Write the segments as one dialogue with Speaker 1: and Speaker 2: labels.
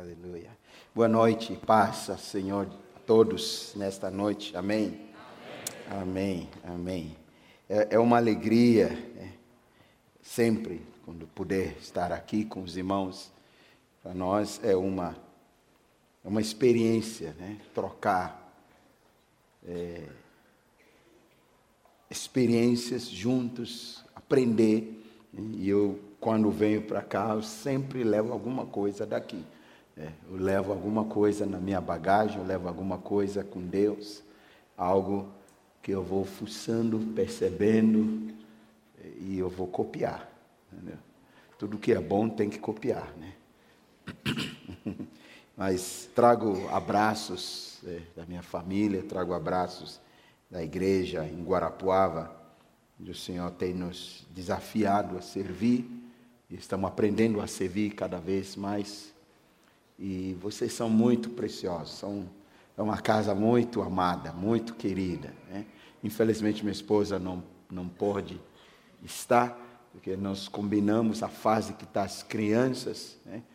Speaker 1: Aleluia. Boa noite, paz, Senhor, a todos nesta noite. Amém? Amém, amém. É uma alegria, sempre, quando puder estar aqui com os irmãos. Para nós é uma experiência, trocar experiências juntos, aprender. E eu, quando venho para cá, eu sempre levo alguma coisa daqui. Eu levo alguma coisa na minha bagagem, eu levo alguma coisa com Deus, algo que eu vou fuçando, percebendo, e eu vou copiar. Entendeu? Tudo que é bom tem que copiar, Mas trago abraços da minha família, trago abraços da igreja em Guarapuava, onde o Senhor tem nos desafiado a servir, e estamos aprendendo a servir cada vez mais. E vocês são muito preciosos, é uma casa muito amada, muito querida. Infelizmente minha esposa não pode estar, porque nós combinamos a fase que está as crianças,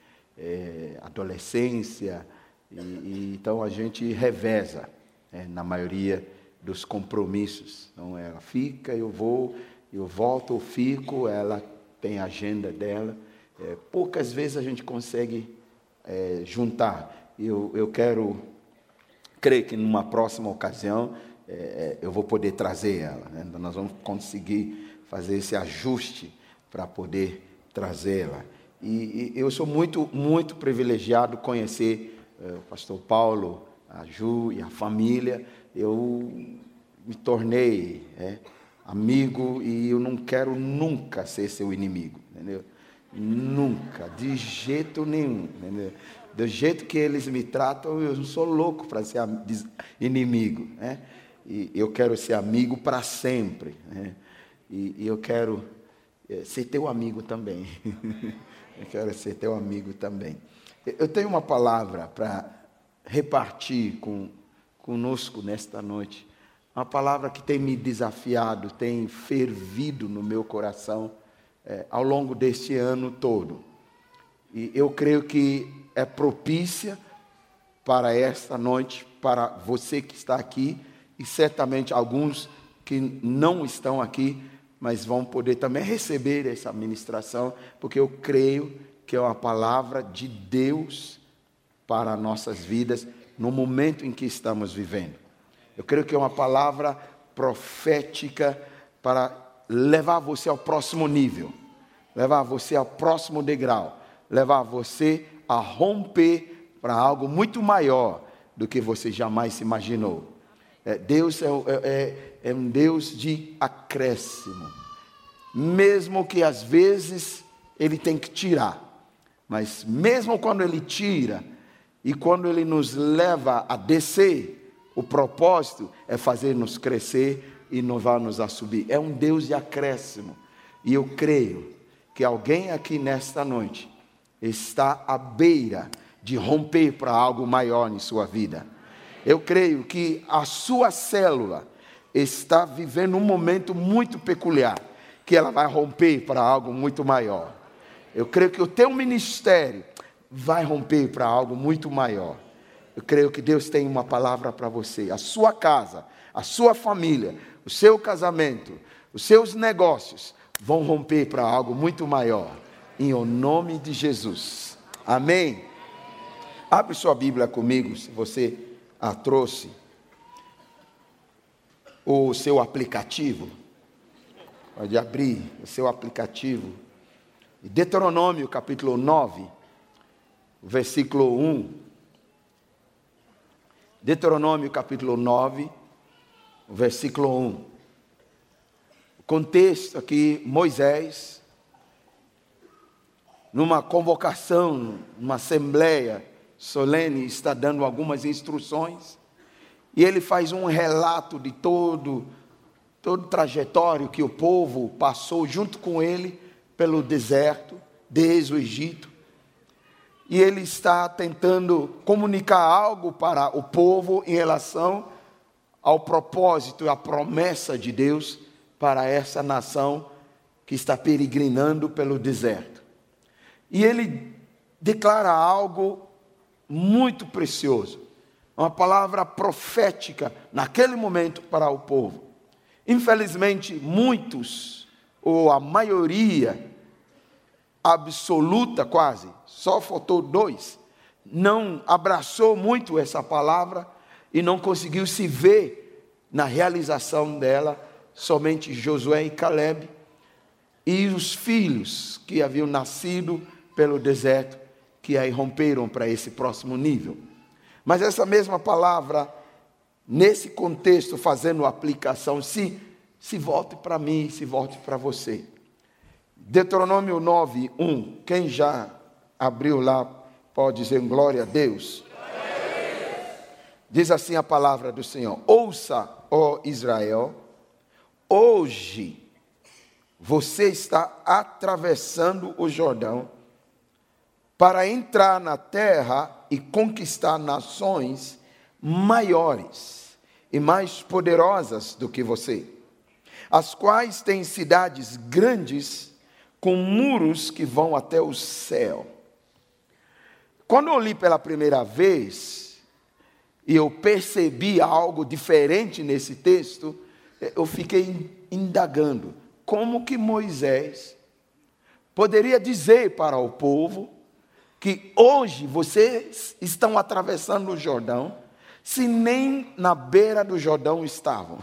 Speaker 1: adolescência, e então a gente reveza na maioria dos compromissos. Então ela fica, eu vou, eu volto, eu fico, ela tem a agenda dela. Poucas vezes a gente consegue juntar. Eu quero crer que numa próxima ocasião eu vou poder trazer ela. Então nós vamos conseguir fazer esse ajuste para poder trazê-la. E eu sou muito, muito privilegiado conhecer o pastor Paulo, a Ju e a família. Eu me tornei amigo e eu não quero nunca ser seu inimigo, entendeu? Nunca, de jeito nenhum, entendeu? Do jeito que eles me tratam, eu não sou louco para ser inimigo, E eu quero ser amigo para sempre, E eu quero ser teu amigo também. Eu quero ser teu amigo também. Eu tenho uma palavra para repartir conosco nesta noite. Uma palavra que tem me desafiado, tem fervido no meu coração ao longo deste ano todo. E eu creio que é propícia para esta noite, para você que está aqui, e certamente alguns que não estão aqui, mas vão poder também receber essa ministração, porque eu creio que é uma palavra de Deus para nossas vidas, no momento em que estamos vivendo. Eu creio que é uma palavra profética para levar você ao próximo nível, levar você ao próximo degrau, levar você a romper para algo muito maior do que você jamais se imaginou. Deus é um Deus de acréscimo, mesmo que às vezes Ele tem que tirar, mas mesmo quando Ele tira e quando Ele nos leva a descer, o propósito é fazer-nos crescer e levar-nos a subir. É um Deus de acréscimo. E eu creio que alguém aqui nesta noite está à beira de romper para algo maior em sua vida. Eu creio que a sua célula está vivendo um momento muito peculiar, que ela vai romper para algo muito maior. Eu creio que o teu ministério vai romper para algo muito maior. Eu creio que Deus tem uma palavra para você. A sua casa, a sua família, o seu casamento, os seus negócios vão romper para algo muito maior. Em o nome de Jesus. Amém? Abre sua Bíblia comigo, se você a trouxe. O seu aplicativo. Pode abrir o seu aplicativo. Deuteronômio capítulo 9, versículo 1. Deuteronômio capítulo 9, versículo 1. O contexto aqui, Moisés, numa convocação, numa assembleia solene, está dando algumas instruções, e ele faz um relato de todo o trajetório que o povo passou junto com ele pelo deserto, desde o Egito. E ele está tentando comunicar algo para o povo em relação ao propósito e à promessa de Deus para essa nação que está peregrinando pelo deserto. E ele declara algo muito precioso, uma palavra profética naquele momento para o povo. Infelizmente, muitos, ou a maioria absoluta quase, só faltou 2, não abraçou muito essa palavra e não conseguiu se ver na realização dela, somente Josué e Caleb e os filhos que haviam nascido pelo deserto, que aí romperam para esse próximo nível. Mas essa mesma palavra, nesse contexto, fazendo aplicação, se volte para mim, se volte para você. Deuteronômio 9:1, quem já abriu lá, pode dizer glória a Deus. Diz assim a palavra do Senhor: ouça, ó Israel, hoje você está atravessando o Jordão para entrar na terra e conquistar nações maiores e mais poderosas do que você, as quais têm cidades grandes com muros que vão até o céu. Quando eu li pela primeira vez e eu percebi algo diferente nesse texto, eu fiquei indagando como que Moisés poderia dizer para o povo que hoje vocês estão atravessando o Jordão, se nem na beira do Jordão estavam,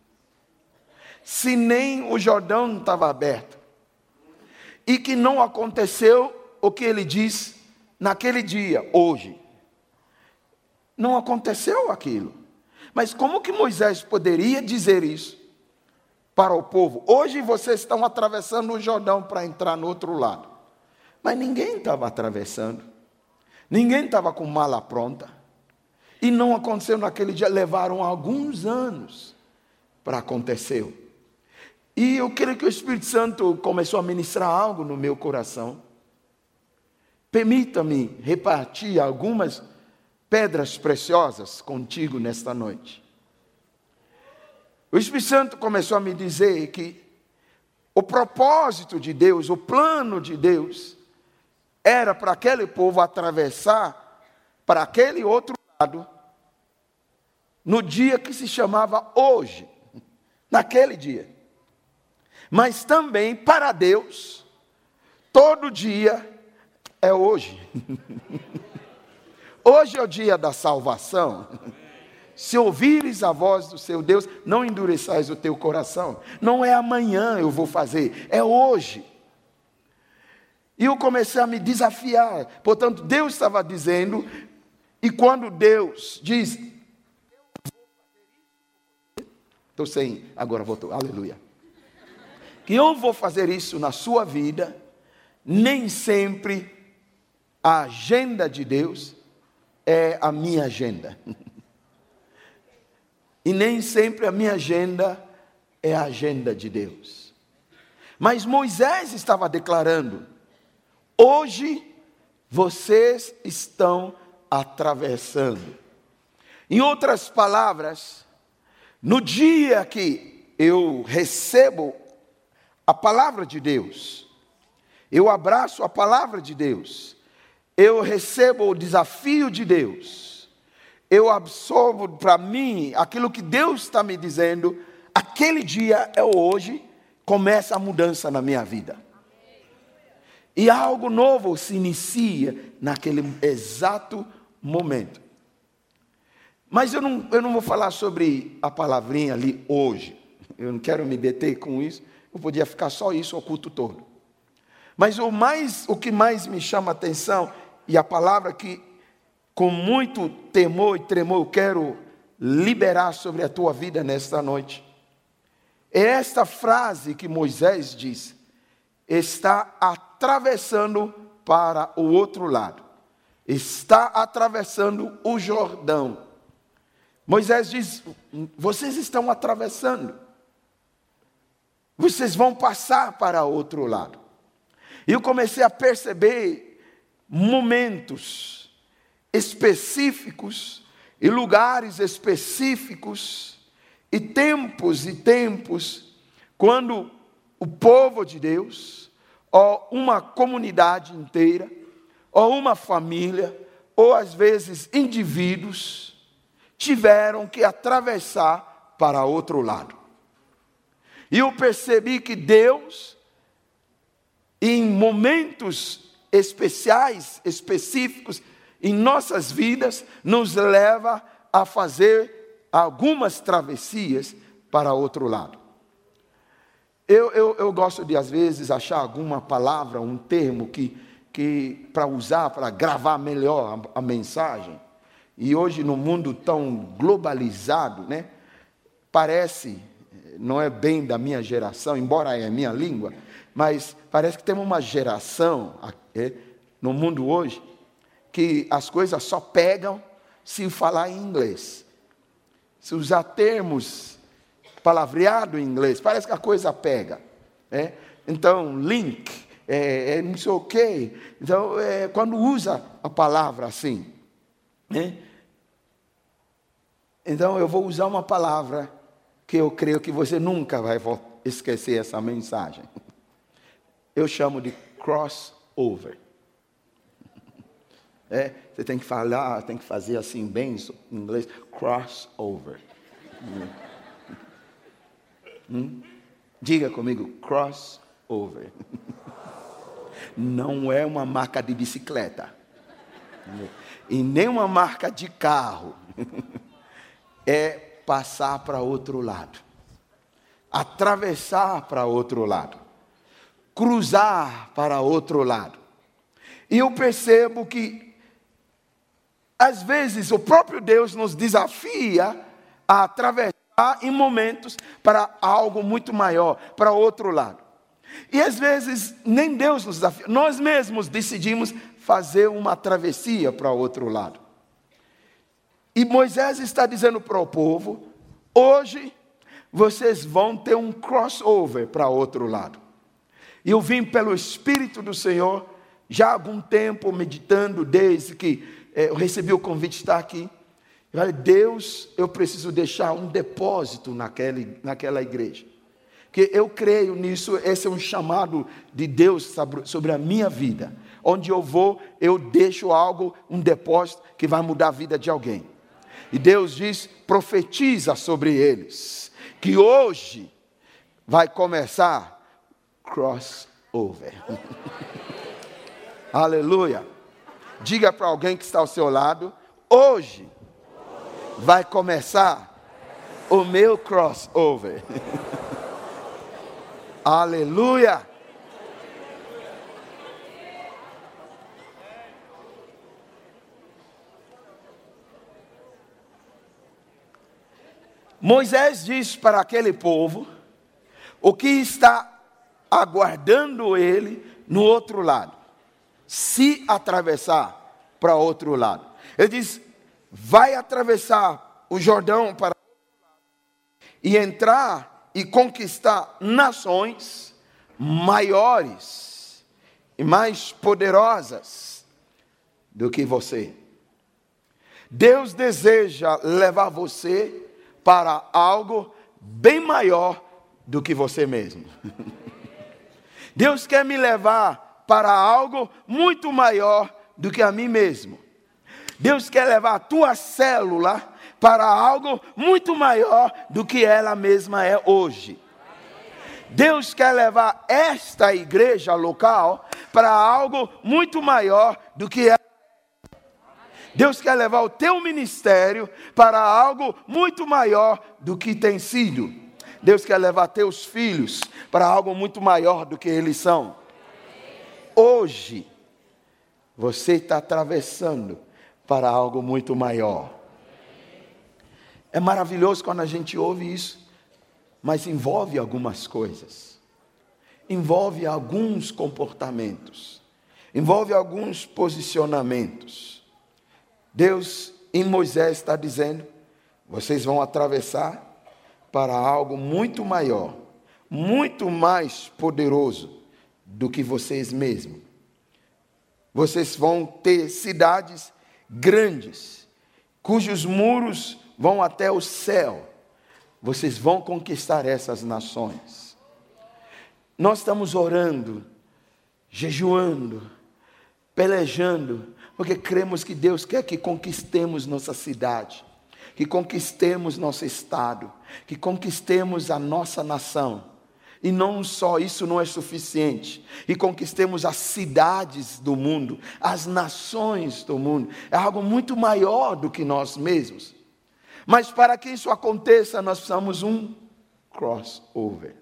Speaker 1: se nem o Jordão não estava aberto, e que não aconteceu o que ele diz naquele dia, hoje. Não aconteceu aquilo. Mas como que Moisés poderia dizer isso para o povo? Hoje vocês estão atravessando o Jordão para entrar no outro lado. Mas ninguém estava atravessando. Ninguém estava com mala pronta. E não aconteceu naquele dia. Levaram alguns anos para acontecer. E eu creio que o Espírito Santo começou a ministrar algo no meu coração. Permita-me repartir algumas pedras preciosas contigo nesta noite. O Espírito Santo começou a me dizer que o propósito de Deus, o plano de Deus, era para aquele povo atravessar para aquele outro lado, no dia que se chamava hoje, naquele dia. Mas também para Deus, todo dia é hoje. Hoje é o dia da salvação. Se ouvires a voz do seu Deus, não endureçais o teu coração. Não é amanhã eu vou fazer, é hoje. E eu comecei a me desafiar. Portanto, Deus estava dizendo, e quando Deus diz, estou sem, agora voltou, aleluia. Que eu vou fazer isso na sua vida, nem sempre a agenda de Deus é a minha agenda. E nem sempre a minha agenda é a agenda de Deus. Mas Moisés estava declarando, hoje vocês estão atravessando. Em outras palavras, no dia que eu recebo a palavra de Deus, eu abraço a palavra de Deus, eu recebo o desafio de Deus, eu absorvo para mim aquilo que Deus está me dizendo, aquele dia é hoje, começa a mudança na minha vida. E algo novo se inicia naquele exato momento. Mas eu não vou falar sobre a palavrinha ali hoje. Eu não quero me deter com isso. Eu podia ficar só isso o culto todo. Mas o que mais me chama a atenção, e a palavra que com muito temor e tremor eu quero liberar sobre a tua vida nesta noite, é esta frase que Moisés diz, está atravessando para o outro lado, está atravessando o Jordão. Moisés diz, vocês estão atravessando, vocês vão passar para o outro lado. E eu comecei a perceber momentos específicos e lugares específicos e tempos, quando o povo de Deus, ou uma comunidade inteira, ou uma família, ou às vezes indivíduos, tiveram que atravessar para outro lado. E eu percebi que Deus, em momentos especiais, específicos, em nossas vidas, nos leva a fazer algumas travessias para outro lado. Eu gosto de, às vezes, achar alguma palavra, um termo que para usar, para gravar melhor a mensagem. E hoje, no mundo tão globalizado, né, parece, não é bem da minha geração, embora é a minha língua, mas parece que temos uma geração no mundo hoje que as coisas só pegam se falar em inglês. Se usar termos palavreado em inglês, parece que a coisa pega. Então, link, não sei o quê. Então, quando usa a palavra assim, então eu vou usar uma palavra que eu creio que você nunca vai esquecer essa mensagem. Eu chamo de crossover. Você tem que falar, tem que fazer assim bem em inglês, crossover. Diga comigo, crossover. Não é uma marca de bicicleta. E nem uma marca de carro. É passar para outro lado. Atravessar para outro lado. Cruzar para outro lado. E eu percebo que às vezes o próprio Deus nos desafia a atravessar em momentos para algo muito maior, para outro lado. E às vezes nem Deus nos desafia, nós mesmos decidimos fazer uma travessia para outro lado. E Moisés está dizendo para o povo, hoje vocês vão ter um crossover para outro lado. E eu vim pelo Espírito do Senhor, já há algum tempo meditando, desde que eu recebi o convite de estar aqui. Eu falei, Deus, eu preciso deixar um depósito naquela igreja. Porque eu creio nisso, esse é um chamado de Deus sobre a minha vida. Onde eu vou, eu deixo algo, um depósito que vai mudar a vida de alguém. E Deus diz, profetiza sobre eles, que hoje vai começar crossover. Aleluia. Diga para alguém que está ao seu lado, hoje vai começar o meu crossover. Aleluia. Moisés diz para aquele povo o que está aguardando ele no outro lado. Se atravessar para outro lado. Ele diz, vai atravessar o Jordão para e entrar e conquistar nações maiores e mais poderosas do que você. Deus deseja levar você para algo bem maior do que você mesmo. Deus quer me levar para algo muito maior do que a mim mesmo. Deus quer levar a tua célula para algo muito maior do que ela mesma é hoje. Deus quer levar esta igreja local para algo muito maior do que ela. Deus quer levar o teu ministério para algo muito maior do que tem sido. Deus quer levar teus filhos para algo muito maior do que eles são. Hoje, você está atravessando para algo muito maior. É maravilhoso quando a gente ouve isso, mas envolve algumas coisas. Envolve alguns comportamentos. Envolve alguns posicionamentos. Deus, em Moisés, está dizendo, vocês vão atravessar para algo muito maior, muito mais poderoso do que vocês mesmos. Vocês vão ter cidades grandes, cujos muros vão até o céu. Vocês vão conquistar essas nações. Nós estamos orando, jejuando, pelejando, Porque cremos que Deus quer que conquistemos nossa cidade, que conquistemos nosso estado, que conquistemos a nossa nação. E não só isso não é suficiente. E conquistemos as cidades do mundo, as nações do mundo. É algo muito maior do que nós mesmos. Mas para que isso aconteça, nós precisamos um crossover.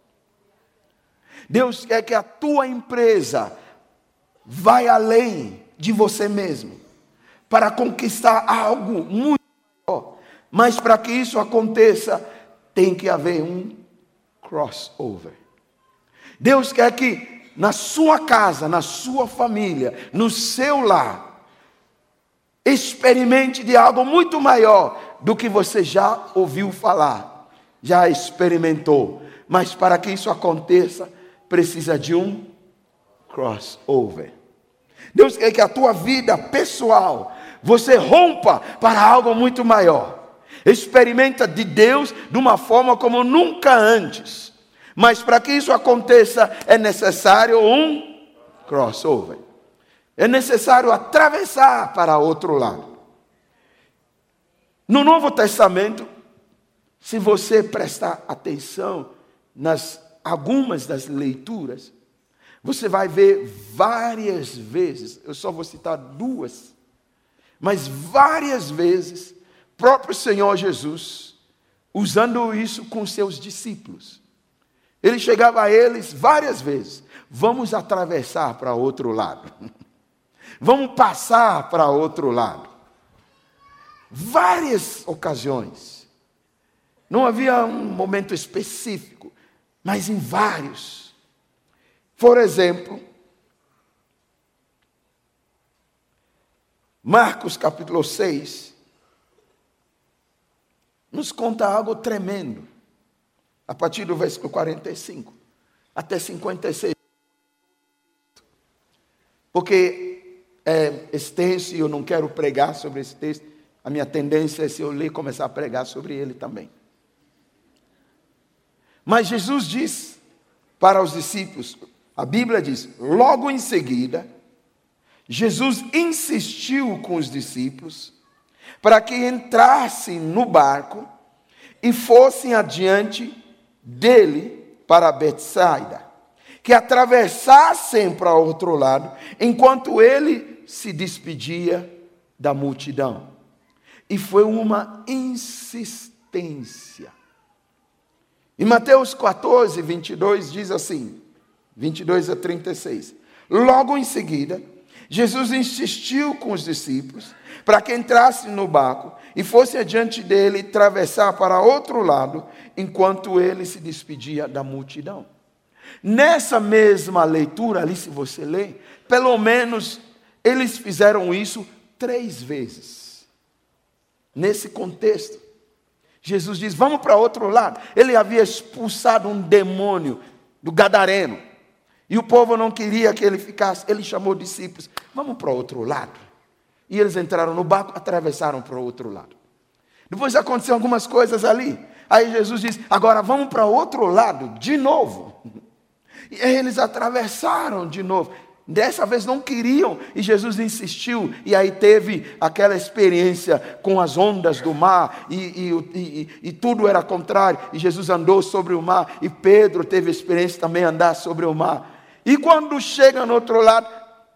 Speaker 1: Deus quer que a tua empresa vá além de você mesmo, para conquistar algo muito maior. Mas para que isso aconteça, tem que haver um crossover. Deus quer que na sua casa, na sua família, no seu lar, experimente de algo muito maior do que você já ouviu falar, já experimentou. Mas para que isso aconteça, precisa de um crossover. Deus quer que a tua vida pessoal, você rompa para algo muito maior. Experimenta de Deus de uma forma como nunca antes. Mas para que isso aconteça, é necessário um crossover. É necessário atravessar para outro lado. No Novo Testamento, se você prestar atenção nas algumas das leituras, você vai ver várias vezes, eu só vou citar duas, mas várias vezes, próprio Senhor Jesus, usando isso com seus discípulos. Ele chegava a eles várias vezes: vamos atravessar para outro lado. Vamos passar para outro lado. Várias ocasiões. Não havia um momento específico, mas em vários. Por exemplo, Marcos capítulo 6, nos conta algo tremendo. A partir do versículo 45 até 56. Porque é extenso e eu não quero pregar sobre esse texto. A minha tendência é, se eu ler, começar a pregar sobre ele também. Mas Jesus diz para os discípulos, a Bíblia diz, logo em seguida, Jesus insistiu com os discípulos para que entrassem no barco e fossem adiante dele para Betsaida, que atravessassem para o outro lado, enquanto ele se despedia da multidão. E foi uma insistência. Em Mateus 14, 22, diz assim, 22 a 36. Logo em seguida, Jesus insistiu com os discípulos para que entrassem no barco e fosse adiante dele atravessar para outro lado, enquanto ele se despedia da multidão. Nessa mesma leitura ali, se você ler, pelo menos eles fizeram isso 3 vezes. Nesse contexto, Jesus diz, vamos para outro lado. Ele havia expulsado um demônio do gadareno. E o povo não queria que ele ficasse. Ele chamou os discípulos, vamos para outro lado. E eles entraram no barco, atravessaram para o outro lado. Depois aconteceram algumas coisas ali. Aí Jesus diz, agora vamos para outro lado, de novo. E aí eles atravessaram de novo. Dessa vez não queriam, e Jesus insistiu, e aí teve aquela experiência com as ondas do mar, e tudo era contrário, e Jesus andou sobre o mar, e Pedro teve a experiência também de andar sobre o mar. E quando chega no outro lado,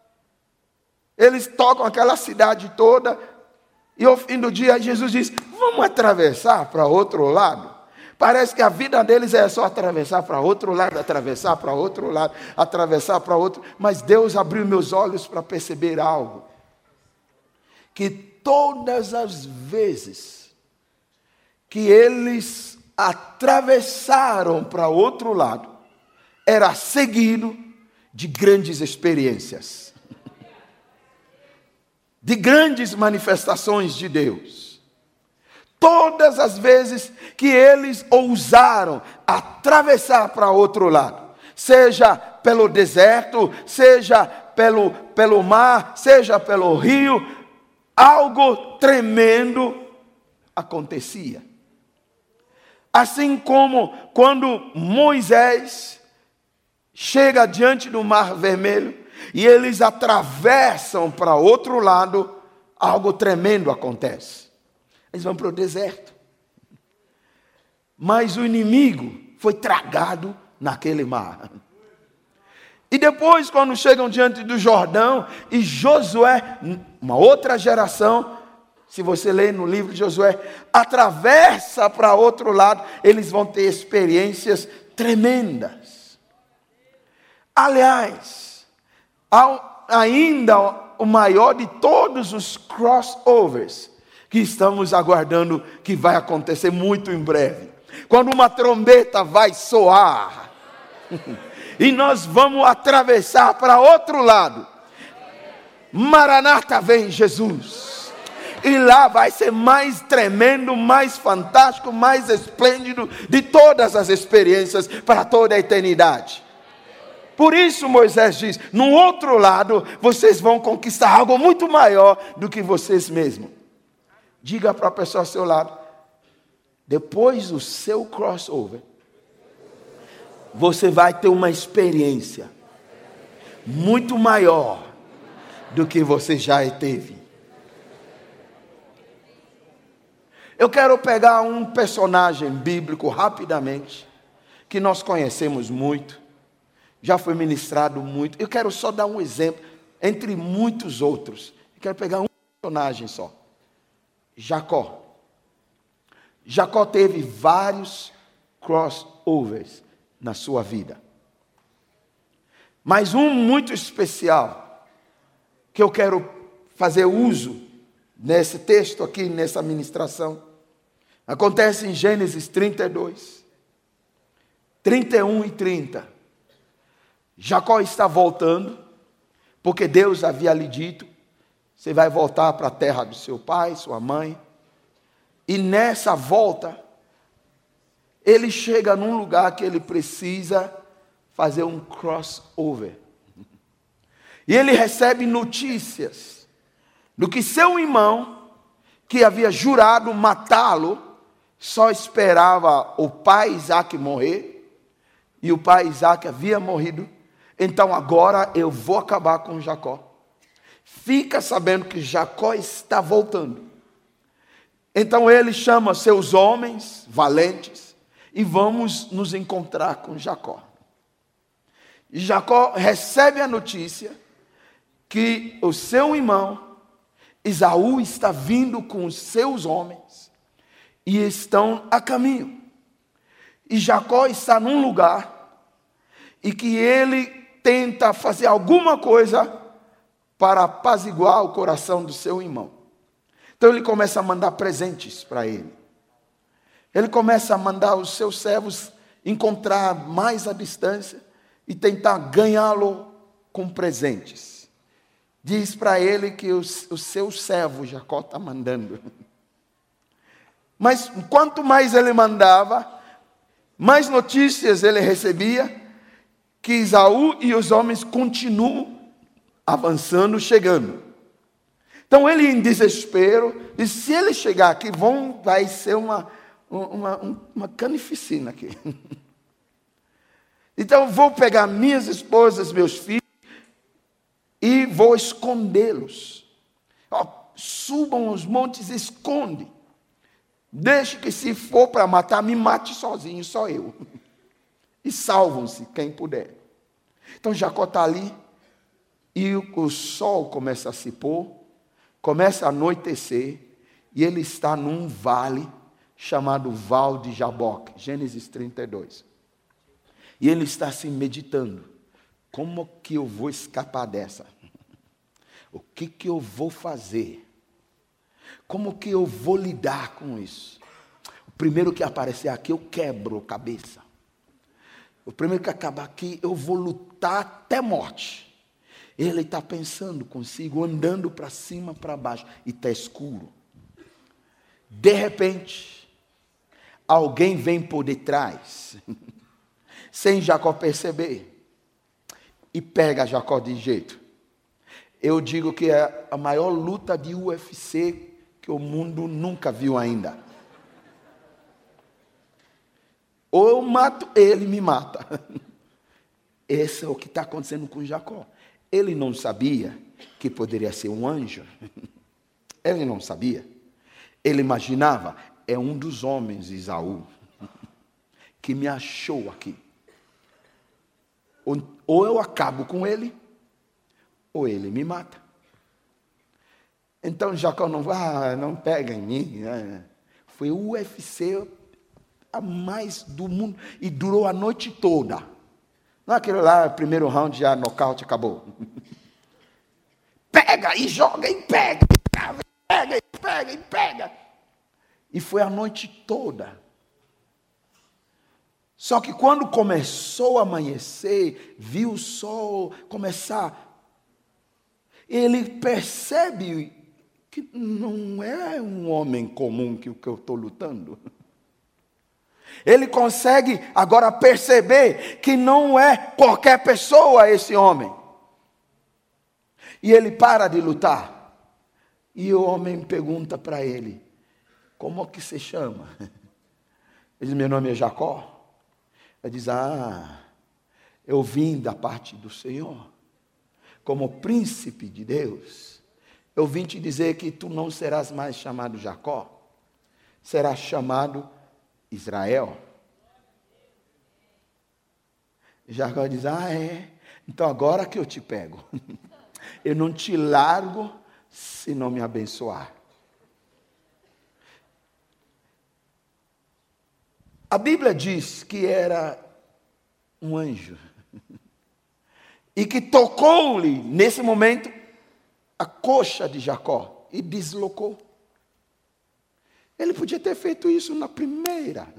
Speaker 1: eles tocam aquela cidade toda, e ao fim do dia Jesus diz, vamos atravessar para outro lado. Parece que a vida deles é só atravessar para outro lado, atravessar para outro lado, atravessar para outro. Mas Deus abriu meus olhos para perceber algo. Que todas as vezes que eles atravessaram para outro lado, era seguido de grandes experiências. De grandes manifestações de Deus. Todas as vezes que eles ousaram atravessar para outro lado, seja pelo deserto, seja pelo mar, seja pelo rio, algo tremendo acontecia. Assim como quando Moisés chega diante do Mar Vermelho, e eles atravessam para outro lado, algo tremendo acontece. Eles vão para o deserto. Mas o inimigo foi tragado naquele mar. E depois, quando chegam diante do Jordão, e Josué, uma outra geração, se você ler no livro de Josué, atravessa para outro lado, eles vão ter experiências tremendas. Aliás, ainda o maior de todos os crossovers que estamos aguardando, que vai acontecer muito em breve. Quando uma trombeta vai soar, e nós vamos atravessar para outro lado. Maranata, vem Jesus. E lá vai ser mais tremendo, mais fantástico, mais esplêndido de todas as experiências para toda a eternidade. Por isso Moisés diz, no outro lado, vocês vão conquistar algo muito maior do que vocês mesmos. Diga para a pessoa ao seu lado, depois do seu crossover, você vai ter uma experiência muito maior do que você já teve. Eu quero pegar um personagem bíblico rapidamente, que nós conhecemos muito, já foi ministrado muito. Eu quero só dar um exemplo, entre muitos outros. Eu quero pegar um personagem só. Jacó. Jacó teve vários crossovers na sua vida. Mas um muito especial, que eu quero fazer uso nesse texto aqui, nessa ministração, acontece em Gênesis 32, 31 e 30. Jacó está voltando, porque Deus havia lhe dito, você vai voltar para a terra do seu pai, sua mãe. E nessa volta, ele chega num lugar que ele precisa fazer um crossover. E ele recebe notícias do que seu irmão, que havia jurado matá-lo, só esperava o pai Isaac morrer, e o pai Isaac havia morrido. Então agora eu vou acabar com Jacó. Fica sabendo que Jacó está voltando. Então ele chama seus homens valentes e vamos nos encontrar com Jacó. E Jacó recebe a notícia que o seu irmão Esaú está vindo com os seus homens e estão a caminho. E Jacó está num lugar e que ele tenta fazer alguma coisa para apaziguar o coração do seu irmão. Então ele começa a mandar presentes para ele. Ele começa a mandar os seus servos encontrar mais a distância e tentar ganhá-lo com presentes. Diz para ele que o seu servo Jacó está mandando. Mas quanto mais ele mandava, mais notícias ele recebia que Esaú e os homens continuam avançando, chegando. Então ele, em desespero, diz: se ele chegar aqui, vai ser uma canificina aqui. Então vou pegar minhas esposas, meus filhos, e vou escondê-los. Subam os montes e esconde. Deixe que, se for para matar, me mate sozinho, só eu. E salvam-se quem puder. Então Jacó está ali, e o sol começa a se pôr, começa a anoitecer, e ele está num vale chamado Val de Jaboque, Gênesis 32. E ele está assim meditando: como que eu vou escapar dessa? O que eu vou fazer? Como que eu vou lidar com isso? O primeiro que aparecer aqui, eu quebro a cabeça. O primeiro que acabar aqui, eu vou lutar até morte. Ele está pensando consigo, andando para cima, para baixo, e está escuro. De repente, alguém vem por detrás, sem Jacó perceber, e pega Jacó de jeito. Eu digo que é a maior luta de UFC que o mundo nunca viu ainda. Ou eu mato ele, me mata. Esse é o que está acontecendo com Jacó. Ele não sabia que poderia ser um anjo. Ele não sabia. Ele imaginava, é um dos homens, Esaú, que me achou aqui. Ou eu acabo com ele, ou ele me mata. Então Jacó não pega em mim. Foi o UFC a mais do mundo. E durou a noite toda. Não é aquele lá, primeiro round, já nocaute, acabou. Pega e joga e pega. Pega e pega e pega. E foi a noite toda. Só que quando começou a amanhecer, viu o sol começar, ele percebe que não é um homem comum que eu estou lutando. Ele consegue agora perceber que não é qualquer pessoa esse homem. E ele para de lutar. E o homem pergunta para ele, como que se chama? Ele diz, meu nome é Jacó. Ele diz, eu vim da parte do Senhor, como príncipe de Deus. Eu vim te dizer que tu não serás mais chamado Jacó, serás chamado Israel. Jacó diz, é? Então agora que eu te pego, eu não te largo se não me abençoar. A Bíblia diz que era um anjo e que tocou-lhe, nesse momento, a coxa de Jacó e deslocou. Ele podia ter feito isso na primeira.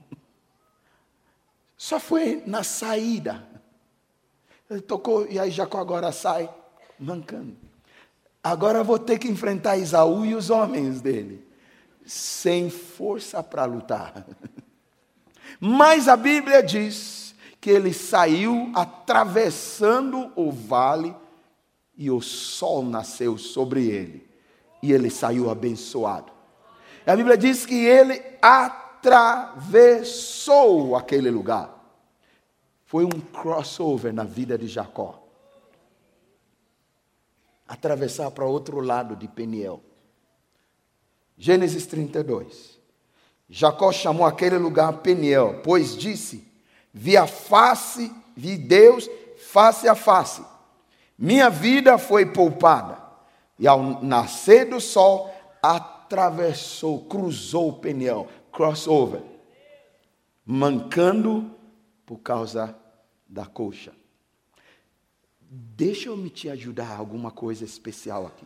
Speaker 1: Só foi na saída. Ele tocou e aí Jacó agora sai mancando. Agora vou ter que enfrentar Esaú e os homens dele, sem força para lutar. Mas a Bíblia diz que ele saiu atravessando o vale e o sol nasceu sobre ele. E ele saiu abençoado. A Bíblia diz que ele atravessou aquele lugar. Foi um crossover na vida de Jacó. Atravessar para outro lado de Peniel. Gênesis 32. Jacó chamou aquele lugar Peniel, pois disse, vi Deus face a face. Minha vida foi poupada. E ao nascer do sol, atravessou, cruzou Peniel, crossover, mancando por causa da coxa. Deixa eu te ajudar a alguma coisa especial aqui.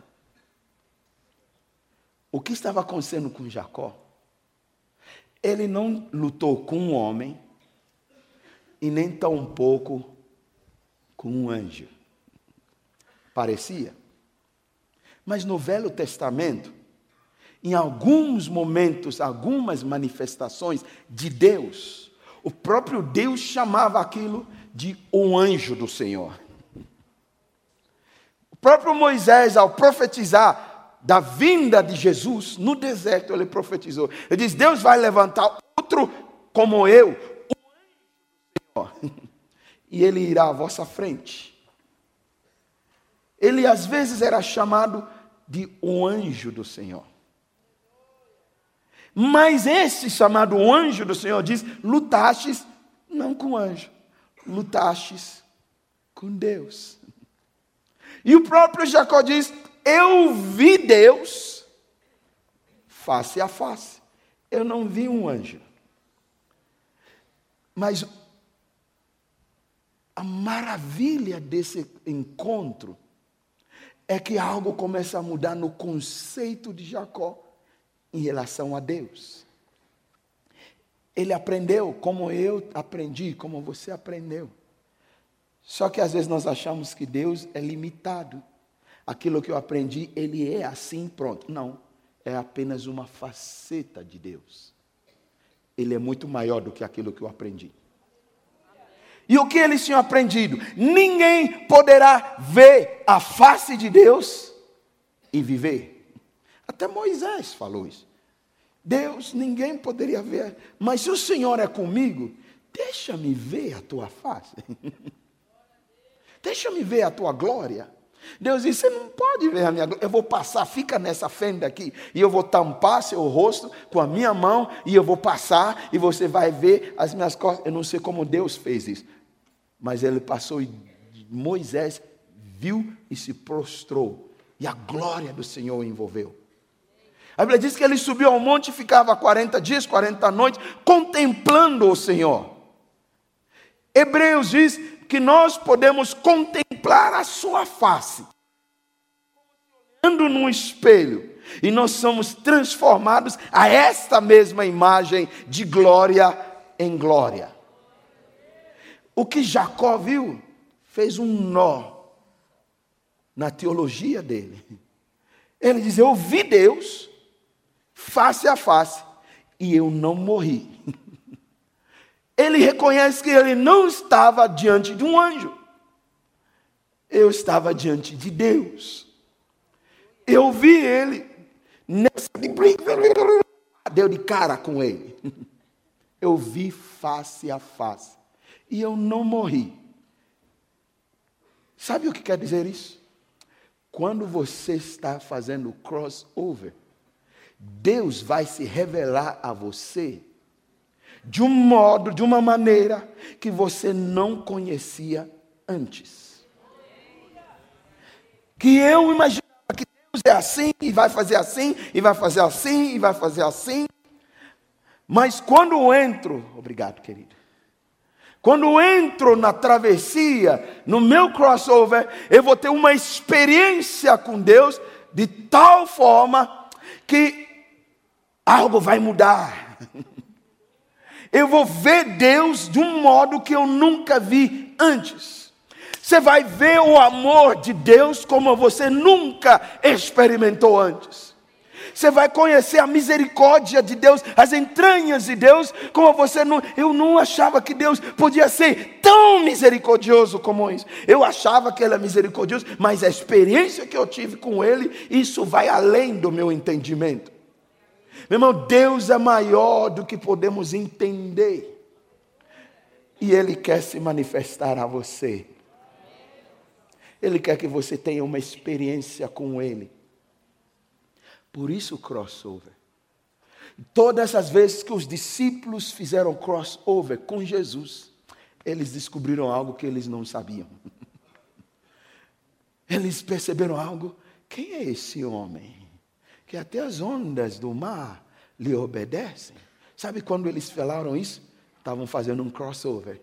Speaker 1: O que estava acontecendo com Jacó? Ele não lutou com um homem e nem tampouco com um anjo. Parecia. Mas no Velho Testamento, em alguns momentos, algumas manifestações de Deus, o próprio Deus chamava aquilo de o anjo do Senhor. O próprio Moisés, ao profetizar da vinda de Jesus no deserto, ele profetizou. Ele diz, Deus vai levantar outro como eu, o anjo do Senhor, e ele irá à vossa frente. Ele às vezes era chamado de o anjo do Senhor. Mas esse chamado anjo do Senhor diz, lutastes não com anjo, lutastes com Deus. E o próprio Jacó diz, eu vi Deus face a face. Eu não vi um anjo. Mas a maravilha desse encontro é que algo começa a mudar no conceito de Jacó em relação a Deus. Ele aprendeu como eu aprendi, como você aprendeu. Só que às vezes nós achamos que Deus é limitado. Aquilo que eu aprendi, ele é assim, pronto. Não, é apenas uma faceta de Deus. Ele é muito maior do que aquilo que eu aprendi. E o que eles tinham aprendido? Ninguém poderá ver a face de Deus e viver. Até Moisés falou isso. Deus, ninguém poderia ver. Mas se o Senhor é comigo, deixa-me ver a tua face. Deixa-me ver a tua glória. Deus disse, você não pode ver a minha glória. Eu vou passar, fica nessa fenda aqui. E eu vou tampar seu rosto com a minha mão. E eu vou passar e você vai ver as minhas costas. Eu não sei como Deus fez isso. Mas ele passou e Moisés viu e se prostrou. E a glória do Senhor o envolveu. A Bíblia diz que ele subiu ao monte e ficava 40 dias, 40 noites, contemplando o Senhor. Hebreus diz que nós podemos contemplar a sua face, olhando num espelho, e nós somos transformados a esta mesma imagem de glória em glória. O que Jacó viu fez um nó na teologia dele. Ele diz, eu vi Deus face a face e eu não morri. Ele reconhece que ele não estava diante de um anjo. Eu estava diante de Deus. Eu vi ele nessa deu de cara com ele. Eu vi face a face e eu não morri. Sabe o que quer dizer isso? Quando você está fazendo crossover, Deus vai se revelar a você de um modo, de uma maneira que você não conhecia antes. Que eu imaginava que Deus é assim, e vai fazer assim, e vai fazer assim, e vai fazer assim. Mas quando eu entro, obrigado, querido. Quando eu entro na travessia, no meu crossover, eu vou ter uma experiência com Deus de tal forma que algo vai mudar. Eu vou ver Deus de um modo que eu nunca vi antes. Você vai ver o amor de Deus como você nunca experimentou antes. Você vai conhecer a misericórdia de Deus, as entranhas de Deus, como você não... Eu não achava que Deus podia ser tão misericordioso como isso. Eu achava que Ele é misericordioso, mas a experiência que eu tive com Ele, isso vai além do meu entendimento. Meu irmão, Deus é maior do que podemos entender. E Ele quer se manifestar a você. Ele quer que você tenha uma experiência com Ele. Por isso o crossover. Todas as vezes que os discípulos fizeram crossover com Jesus, eles descobriram algo que eles não sabiam. Eles perceberam algo. Quem é esse homem? Que até as ondas do mar lhe obedecem. Sabe quando eles falaram isso? Estavam fazendo um crossover.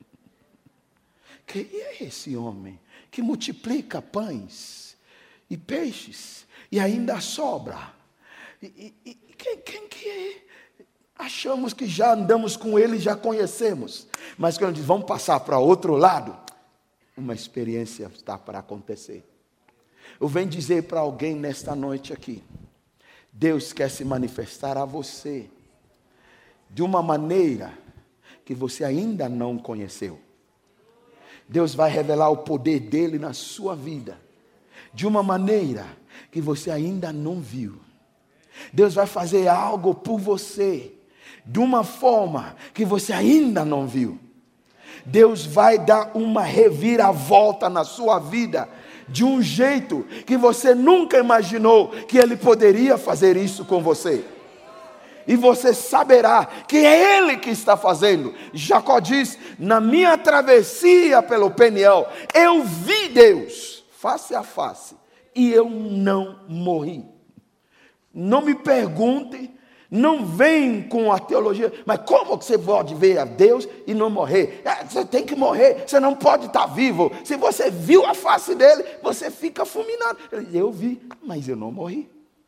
Speaker 1: Quem é esse homem que multiplica pães e peixes e ainda sobra? Quem que é? Achamos que já andamos com ele, já conhecemos. Mas quando diz, vamos passar para outro lado, uma experiência está para acontecer. Eu venho dizer para alguém nesta noite aqui, Deus quer se manifestar a você de uma maneira que você ainda não conheceu. Deus vai revelar o poder dele na sua vida de uma maneira que você ainda não viu. Deus vai fazer algo por você de uma forma que você ainda não viu. Deus vai dar uma reviravolta na sua vida de um jeito que você nunca imaginou que Ele poderia fazer isso com você. E você saberá que é Ele que está fazendo. Jacó diz, na minha travessia pelo Peniel, eu vi Deus face a face e eu não morri. Não me pergunte, não vem com a teologia, mas como que você pode ver a Deus e não morrer? Você tem que morrer, você não pode estar vivo. Se você viu a face dele, você fica fulminado. Eu vi, mas eu não morri.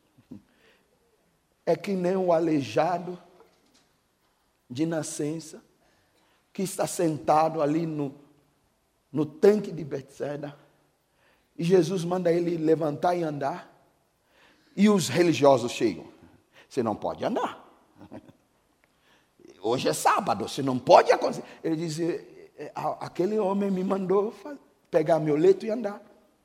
Speaker 1: É que nem o aleijado de nascença, que está sentado ali no tanque de Bethesda, e Jesus manda ele levantar e andar, e os religiosos chegam. Você não pode andar. Hoje é sábado, você não pode acontecer. Ele diz, aquele homem me mandou pegar meu leito e andar.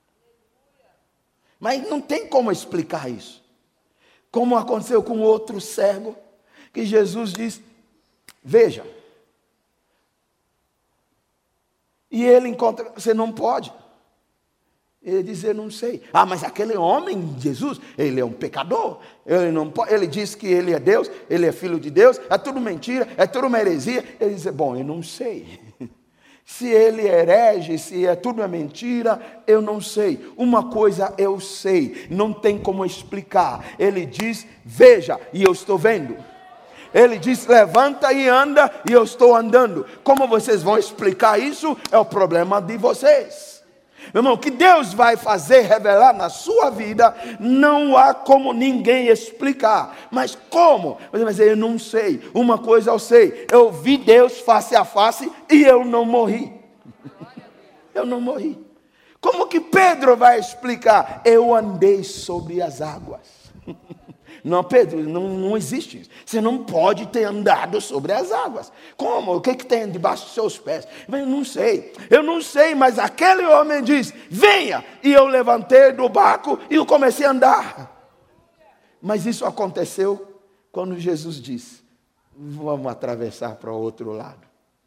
Speaker 1: Mas não tem como explicar isso. Como aconteceu com outro cego, que Jesus diz, veja, E ele encontra, você não pode. Ele diz, eu não sei. Ah, mas aquele homem, Jesus, ele é um pecador. Ele não pode, ele diz que ele é Deus, ele é filho de Deus. É tudo mentira, é tudo uma heresia. Ele diz, bom, eu não sei. Se ele é herege, se é tudo mentira, eu não sei. Uma coisa eu sei, não tem como explicar. Ele diz, veja, e eu estou vendo. Ele diz, levanta e anda, e eu estou andando. Como vocês vão explicar isso? É o problema de vocês. Meu irmão, o que Deus vai fazer, revelar na sua vida, não há como ninguém explicar. Mas como? Você vai dizer, eu não sei. Uma coisa eu sei, eu vi Deus face a face e eu não morri. Eu não morri. Como que Pedro vai explicar? Eu andei sobre as águas. Não, Pedro, não existe isso. Você não pode ter andado sobre as águas. Como? O que tem debaixo dos seus pés? Eu não sei, mas aquele homem diz, venha. E eu levantei do barco e eu comecei a andar. Mas isso aconteceu quando Jesus disse, vamos atravessar para o outro lado.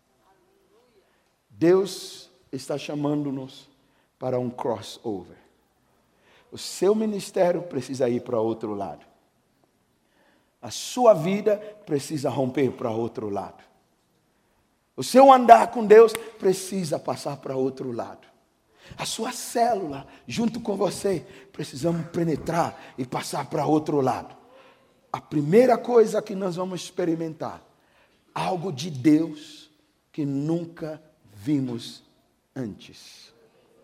Speaker 1: Deus está chamando-nos para um crossover. O seu ministério precisa ir para outro lado. A sua vida precisa romper para outro lado. O seu andar com Deus precisa passar para outro lado. A sua célula, junto com você, precisamos penetrar e passar para outro lado. A primeira coisa que nós vamos experimentar, algo de Deus que nunca vimos antes.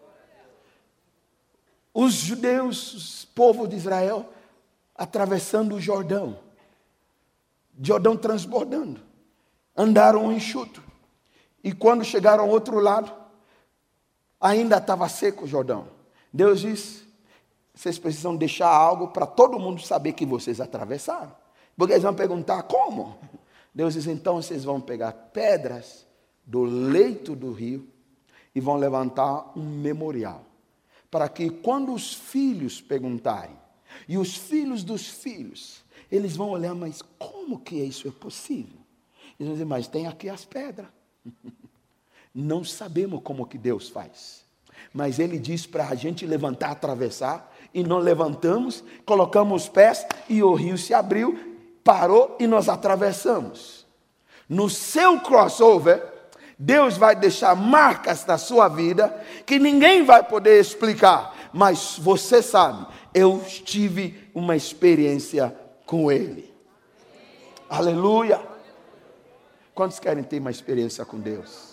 Speaker 1: Os judeus, o povo de Israel, atravessando o Jordão transbordando, andaram enxuto, e quando chegaram ao outro lado, ainda estava seco o Jordão. Deus disse, vocês precisam deixar algo para todo mundo saber que vocês atravessaram, porque eles vão perguntar, como? Deus diz, então vocês vão pegar pedras do leito do rio, e vão levantar um memorial, para que quando os filhos perguntarem, e os filhos dos filhos, eles vão olhar, mas como que isso é possível? Eles vão dizer, mas tem aqui as pedras. Não sabemos como que Deus faz. Mas Ele diz para a gente levantar, atravessar, e não levantamos, colocamos os pés, e o rio se abriu, parou, e nós atravessamos. No seu crossover, Deus vai deixar marcas na sua vida, que ninguém vai poder explicar. Mas você sabe, eu tive uma experiência com Ele. Aleluia. Quantos querem ter uma experiência com Deus?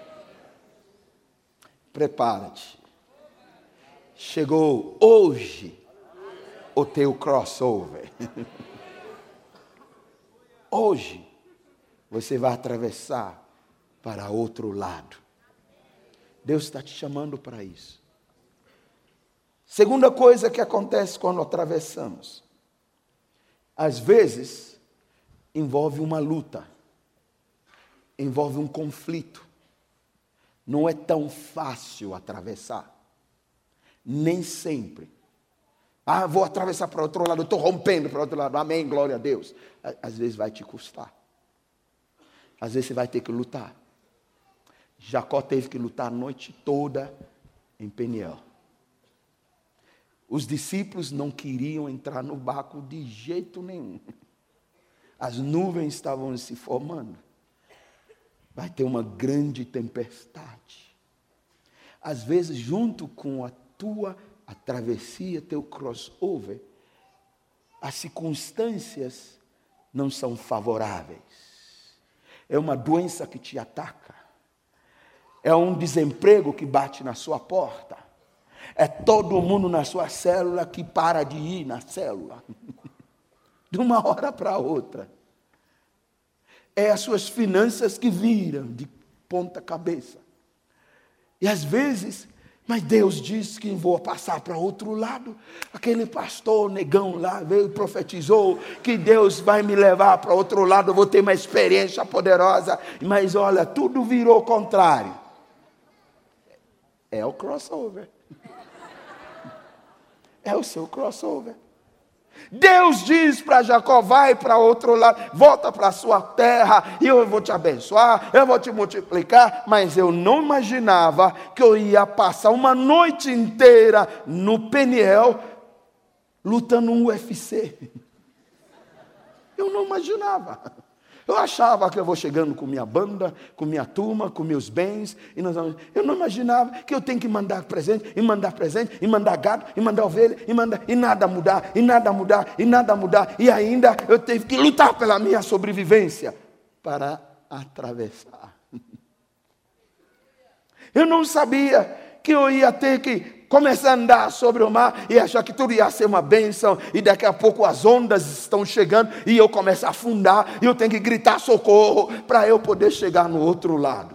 Speaker 1: Prepara-te. Chegou hoje o teu crossover. Hoje você vai atravessar para outro lado. Deus está te chamando para isso. Segunda coisa que acontece quando atravessamos. Às vezes, envolve uma luta, envolve um conflito. Não é tão fácil atravessar. Nem sempre. Ah, vou atravessar para o outro lado, estou rompendo para o outro lado. Amém, glória a Deus. Às vezes vai te custar. Às vezes você vai ter que lutar. Jacó teve que lutar a noite toda em Peniel. Os discípulos não queriam entrar no barco de jeito nenhum. As nuvens estavam se formando. Vai ter uma grande tempestade. Às vezes, junto com a tua travessia, teu crossover, as circunstâncias não são favoráveis. É uma doença que te ataca. É um desemprego que bate na sua porta. É todo mundo na sua célula que para de ir na célula. De uma hora para outra. É as suas finanças que viram de ponta cabeça. E às vezes, mas Deus disse que vou passar para outro lado. Aquele pastor negão lá veio e profetizou que Deus vai me levar para outro lado. Eu vou ter uma experiência poderosa. Mas olha, tudo virou contrário. É o crossover. É o seu crossover. Deus diz para Jacó, vai para outro lado, volta para a sua terra, e eu vou te abençoar, eu vou te multiplicar. Mas eu não imaginava que eu ia passar uma noite inteira no Peniel, lutando um UFC. Eu não imaginava. Eu achava que eu vou chegando com minha banda, com minha turma, com meus bens. Eu não imaginava que eu tenho que mandar presente, e mandar gado, e mandar ovelha, e nada mudar, e nada mudar, e nada mudar. E ainda eu tive que lutar pela minha sobrevivência para atravessar. Eu não sabia que eu ia ter que começar a andar sobre o mar e achar que tudo ia ser uma bênção, e daqui a pouco as ondas estão chegando e eu começo a afundar e eu tenho que gritar socorro para eu poder chegar no outro lado.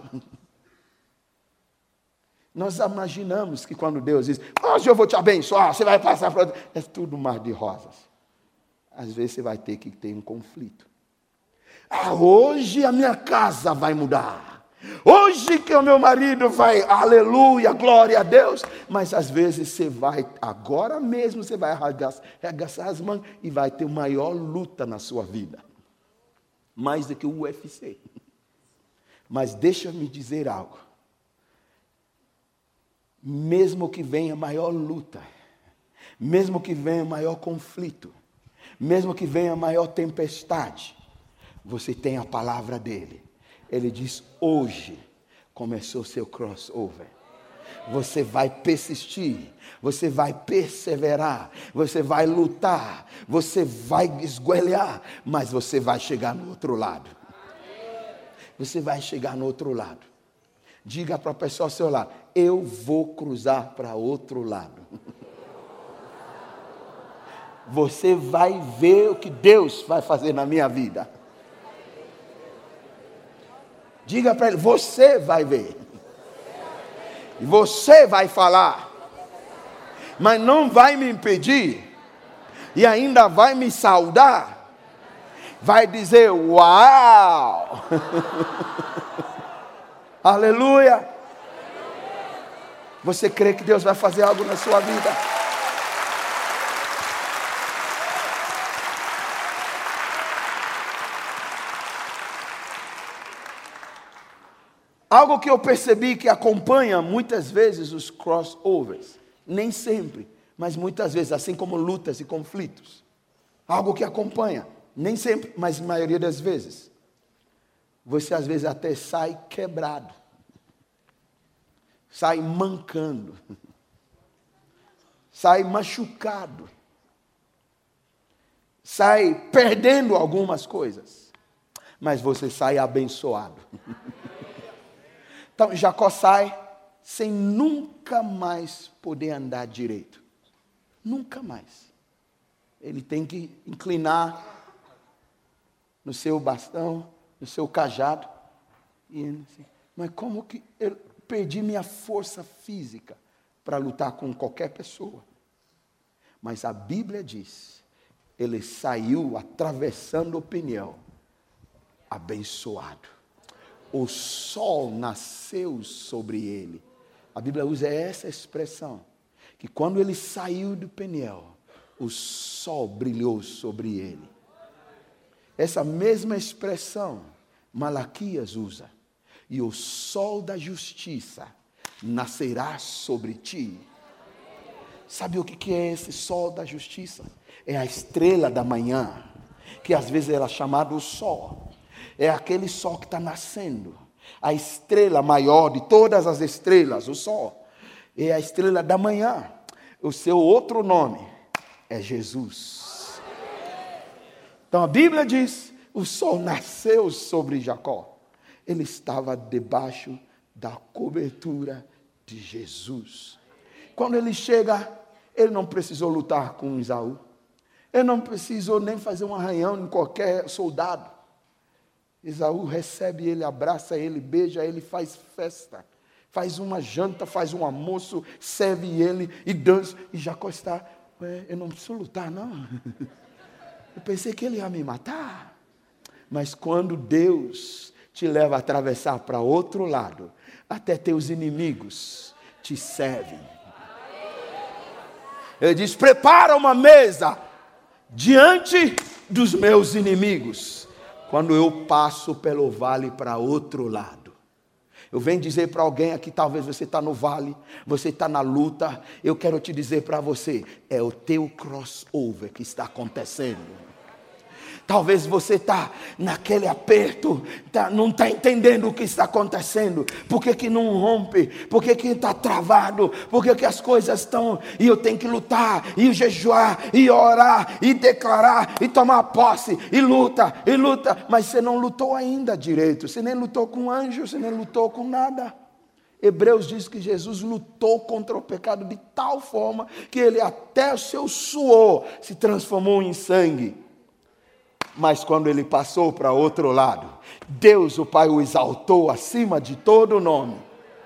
Speaker 1: Nós imaginamos que quando Deus diz, hoje eu vou te abençoar, você vai passar para outro, é tudo mar de rosas. Às vezes você vai ter que ter um conflito. Hoje a minha casa vai mudar. Hoje que o meu marido vai, aleluia, glória a Deus. Mas às vezes você vai, agora mesmo você vai arregaçar as mãos e vai ter maior luta na sua vida. Mais do que o UFC. Mas deixa eu me dizer algo. Mesmo que venha maior luta, mesmo que venha maior conflito, mesmo que venha maior tempestade, você tem a palavra dele. Ele diz, hoje começou seu crossover. Você vai persistir, você vai perseverar, você vai lutar, você vai esguelhar, mas você vai chegar no outro lado. Você vai chegar no outro lado. Diga para a pessoa ao seu lado, eu vou cruzar para outro lado. Você vai ver o que Deus vai fazer na minha vida. Diga para ele, você vai ver. E você vai falar. Mas não vai me impedir. E ainda vai me saudar. Vai dizer, uau! Aleluia! Você crê que Deus vai fazer algo na sua vida? Algo que eu percebi que acompanha muitas vezes os crossovers, nem sempre, mas muitas vezes, assim como lutas e conflitos. Algo que acompanha, nem sempre, mas a maioria das vezes. Você às vezes até sai quebrado, sai mancando, sai machucado, sai perdendo algumas coisas, mas você sai abençoado. Então, Jacó sai sem nunca mais poder andar direito. Nunca mais. Ele tem que inclinar no seu bastão, no seu cajado. E ele assim, mas como que eu perdi minha força física para lutar com qualquer pessoa? Mas a Bíblia diz, ele saiu atravessando o Peniel, abençoado. O sol nasceu sobre ele. A Bíblia usa essa expressão, que quando ele saiu do Peniel, o sol brilhou sobre ele. Essa mesma expressão, Malaquias usa. E o sol da justiça nascerá sobre ti. Sabe o que é esse sol da justiça? É a estrela da manhã, que às vezes era chamado o sol. É aquele sol que está nascendo. A estrela maior de todas as estrelas, o sol. É a estrela da manhã. O seu outro nome é Jesus. Então a Bíblia diz, o sol nasceu sobre Jacó. Ele estava debaixo da cobertura de Jesus. Quando ele chega, ele não precisou lutar com Esaú. Ele não precisou nem fazer um arranhão em qualquer soldado. Esaú recebe ele, abraça ele, beija ele, faz festa, faz uma janta, faz um almoço, serve ele e dança. E Jacó está, eu não preciso lutar não. Eu pensei que ele ia me matar. Mas quando Deus te leva a atravessar para outro lado, até teus inimigos te servem. Ele diz, prepara uma mesa. diante dos meus inimigos, quando eu passo pelo vale para outro lado. Eu venho dizer para alguém aqui, talvez você está no vale, você está na luta, eu quero te dizer para você, é o teu crossover que está acontecendo. Talvez você está naquele aperto, não está entendendo o que está acontecendo. Por que não rompe? Por que está travado? Por que as coisas estão... E eu tenho que lutar, e jejuar, e orar, e declarar, e tomar posse, e luta. Mas você não lutou ainda direito. Você nem lutou com anjo, você nem lutou com nada. Hebreus diz que Jesus lutou contra o pecado de tal forma que ele até o seu suor se transformou em sangue. Mas quando ele passou para outro lado, Deus, o Pai, o exaltou acima de todo nome.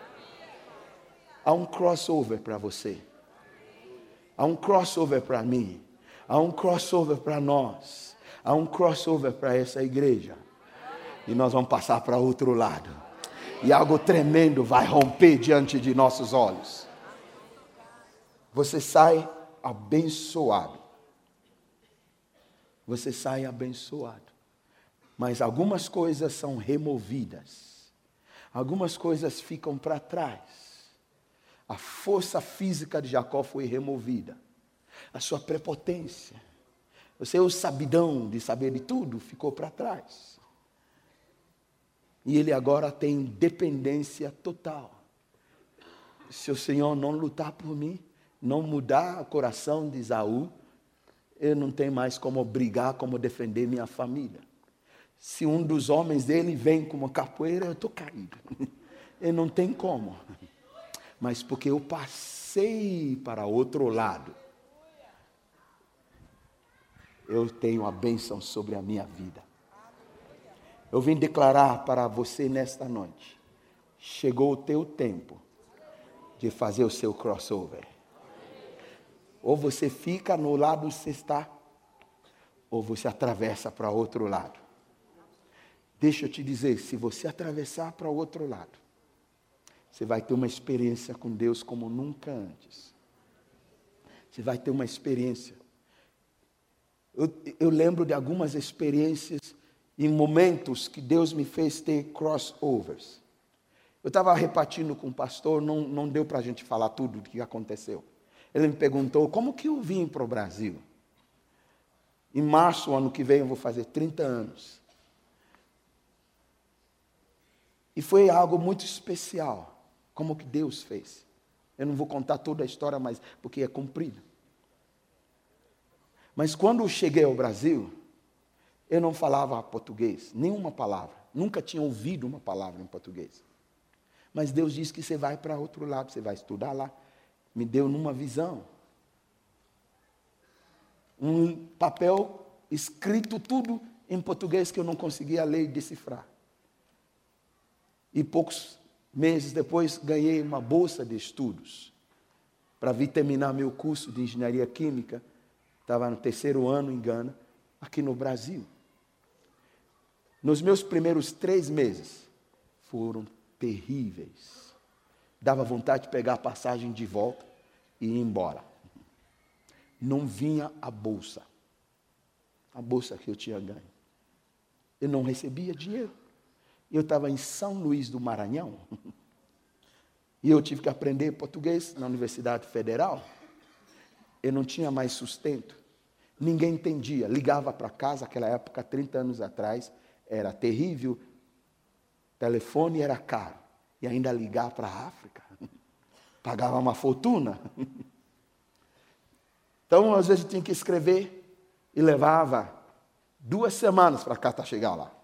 Speaker 1: Há um crossover para você. Há um crossover para mim. Há um crossover para nós. Há um crossover para essa igreja. E nós vamos passar para outro lado. E algo tremendo vai romper diante de nossos olhos. Você sai abençoado. Você sai abençoado. Mas algumas coisas são removidas. Algumas coisas ficam para trás. A força física de Jacó foi removida. A sua prepotência. O sabidão de saber de tudo ficou para trás. E ele agora tem dependência total. Se o Senhor não lutar por mim, não mudar o coração de Esaú, eu não tenho mais como brigar, como defender minha família. Se um dos homens dele vem com uma capoeira, eu estou caído. Eu não tenho como. Mas porque eu passei para outro lado, eu tenho a bênção sobre a minha vida. Eu vim declarar para você nesta noite, chegou o teu tempo de fazer o seu crossover. Ou você fica no lado que você está, ou você atravessa para outro lado. Deixa eu te dizer, se você atravessar para o outro lado, você vai ter uma experiência com Deus como nunca antes. Você vai ter uma experiência. Eu lembro de algumas experiências em momentos que Deus me fez ter crossovers. Eu estava repartindo com o pastor, não deu para a gente falar tudo o que aconteceu. Ele me perguntou, como que eu vim para o Brasil? Em março, ano que vem, eu vou fazer 30 anos. E foi algo muito especial, como que Deus fez. Eu não vou contar toda a história, mas porque é comprido. Mas quando eu cheguei ao Brasil, eu não falava português, nenhuma palavra. Nunca tinha ouvido uma palavra em português. Mas Deus disse que você vai para outro lado, você vai estudar lá. Me deu numa visão. Um papel escrito tudo em português que eu não conseguia ler e decifrar. E poucos meses depois ganhei uma bolsa de estudos para vir terminar meu curso de engenharia química. Estava no 3º ano em Gana, aqui no Brasil. Nos meus primeiros 3 meses foram terríveis. Dava vontade de pegar a passagem de volta e ir embora. Não vinha a bolsa que eu tinha ganho. Eu não recebia dinheiro. Eu estava em São Luís do Maranhão. E eu tive que aprender português na Universidade Federal. Eu não tinha mais sustento. Ninguém entendia. Ligava para casa, naquela época, 30 anos atrás, era terrível. Telefone era caro. E ainda ligar para a África. Pagava uma fortuna. Então, às vezes, eu tinha que escrever e levava 2 semanas para a carta chegar lá.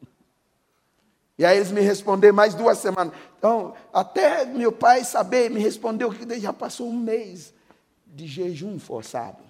Speaker 1: E aí eles me responderam mais 2 semanas. Então, até meu pai saber, me respondeu que já passou 1 mês de jejum forçado.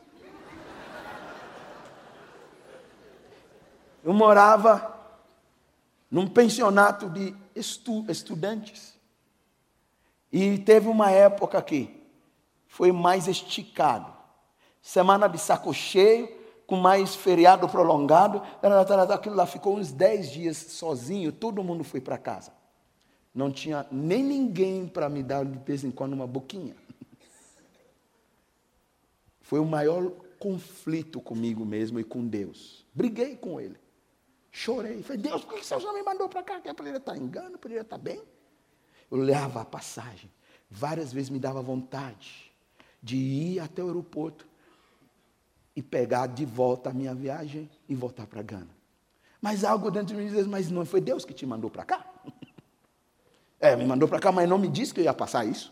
Speaker 1: Eu morava num pensionato de estudantes. E teve uma época que foi mais esticado. Semana de saco cheio, com mais feriado prolongado. Aquilo lá ficou uns 10 dias sozinho, todo mundo foi para casa. Não tinha nem ninguém para me dar de vez em quando uma boquinha. Foi o maior conflito comigo mesmo e com Deus. Briguei com ele. Chorei. Falei, Deus, por que o Senhor já me mandou para cá? Que poderia estar em engano, poderia estar bem. Eu olhava a passagem. Várias vezes me dava vontade de ir até o aeroporto e pegar de volta a minha viagem e voltar para Gana. Mas algo dentro de mim diz, mas não foi Deus que te mandou para cá? Me mandou para cá, mas não me disse que eu ia passar isso.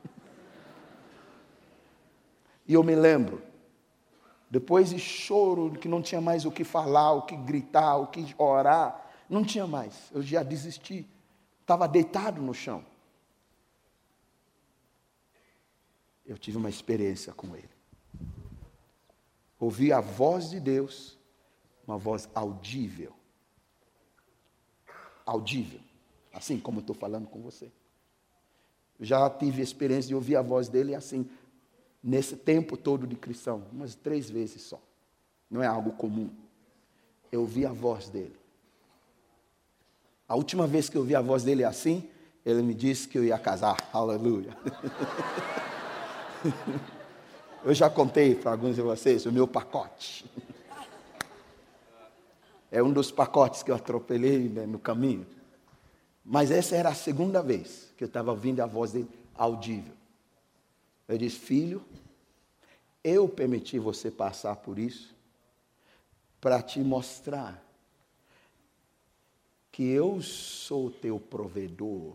Speaker 1: E eu me lembro, depois de choro, que não tinha mais o que falar, o que gritar, o que orar, não tinha mais, eu já desisti, estava deitado no chão. Eu tive uma experiência com ele. Ouvi a voz de Deus, uma voz audível. Audível, assim como estou falando com você. Eu já tive a experiência de ouvir a voz dele assim, nesse tempo todo de cristão, umas 3 vezes só. Não é algo comum. Eu ouvi a voz dele. A última vez que eu ouvi a voz dele assim, ele me disse que eu ia casar. Aleluia. Eu já contei para alguns de vocês o meu pacote. É um dos pacotes que eu atropelei, né, no caminho. Mas essa era a segunda vez que eu estava ouvindo a voz dele audível. Eu disse, filho, eu permiti você passar por isso para te mostrar que eu sou teu provedor.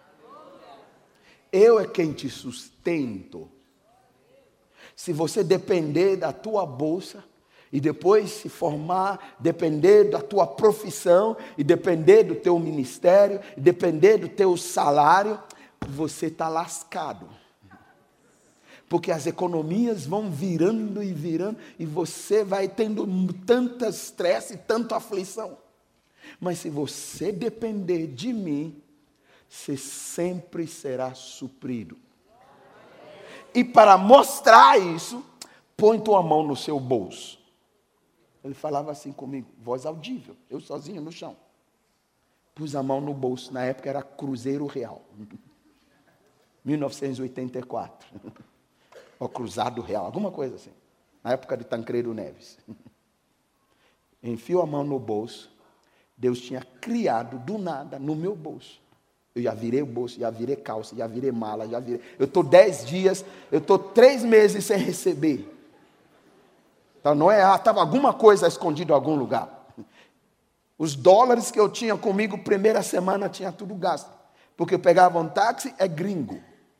Speaker 1: Eu é quem te sustento. Se você depender da tua bolsa e depois se formar, depender da tua profissão e depender do teu ministério, e depender do teu salário, você está lascado. Porque as economias vão virando e virando e você vai tendo tanto estresse e tanta aflição. Mas se você depender de mim, você sempre será suprido. E para mostrar isso, põe tua mão no seu bolso. Ele falava assim comigo, voz audível, eu sozinho no chão. Pus a mão no bolso, na época era Cruzeiro Real. 1984. Ou Cruzado Real, alguma coisa assim. Na época de Tancredo Neves. Enfio a mão no bolso. Deus tinha criado do nada no meu bolso. Eu já virei o bolso, já virei calça, já virei mala, já virei. Eu estou 10 dias, eu estou 3 meses sem receber. Então não é, estava alguma coisa escondida em algum lugar. Os dólares que eu tinha comigo, primeira semana, tinha tudo gasto. Porque eu pegava um táxi, é gringo.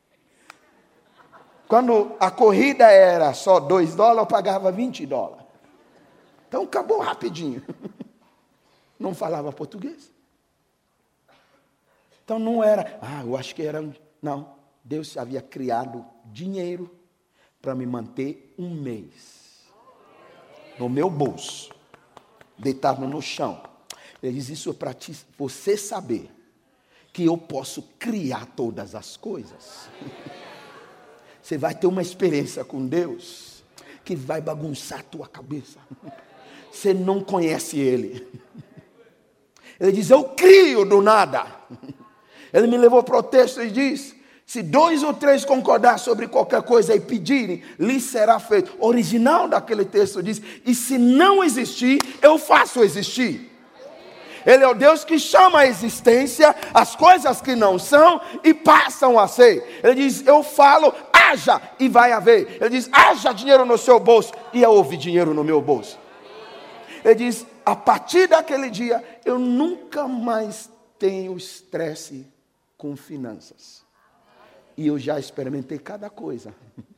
Speaker 1: Quando a corrida era só $2, eu pagava $20. Então acabou rapidinho. Não falava português. Então não era, eu acho que era, não. Deus havia criado dinheiro para me manter 1 mês. No meu bolso. Deitado no chão. Ele diz, isso é para você saber que eu posso criar todas as coisas. Você vai ter uma experiência com Deus que vai bagunçar a tua cabeça. Você não conhece Ele. Ele diz, eu crio do nada. Ele me levou para o texto e diz, se 2 ou 3 concordar sobre qualquer coisa e pedirem, lhes será feito. O original daquele texto diz, e se não existir, eu faço existir. Ele é o Deus que chama à existência as coisas que não são e passam a ser. Ele diz, eu falo, haja e vai haver. Ele diz, haja dinheiro no seu bolso e houve dinheiro no meu bolso. Ele diz, a partir daquele dia, eu nunca mais tenho estresse com finanças. E eu já experimentei cada coisa.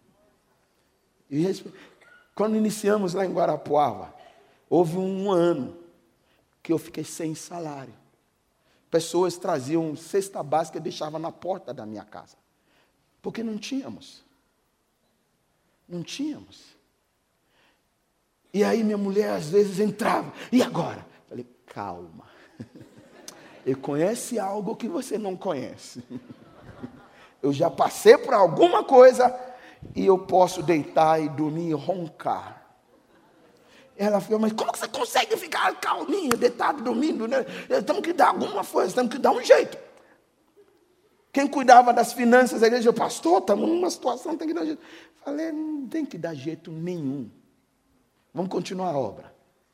Speaker 1: Quando iniciamos lá em Guarapuava, houve um ano que eu fiquei sem salário. Pessoas traziam cesta básica e deixavam na porta da minha casa. Porque não tínhamos. Não tínhamos. E aí minha mulher às vezes entrava. E agora? Falei, calma. Ele conhece algo que você não conhece. Eu já passei por alguma coisa e eu posso deitar e dormir e roncar. Ela falou, mas como que você consegue ficar calminha, deitado, dormindo, né? Temos que dar alguma coisa, temos que dar um jeito. Quem cuidava das finanças da igreja, pastor, estamos numa situação, tem que dar jeito. Falei, não tem que dar jeito nenhum. Vamos continuar a obra.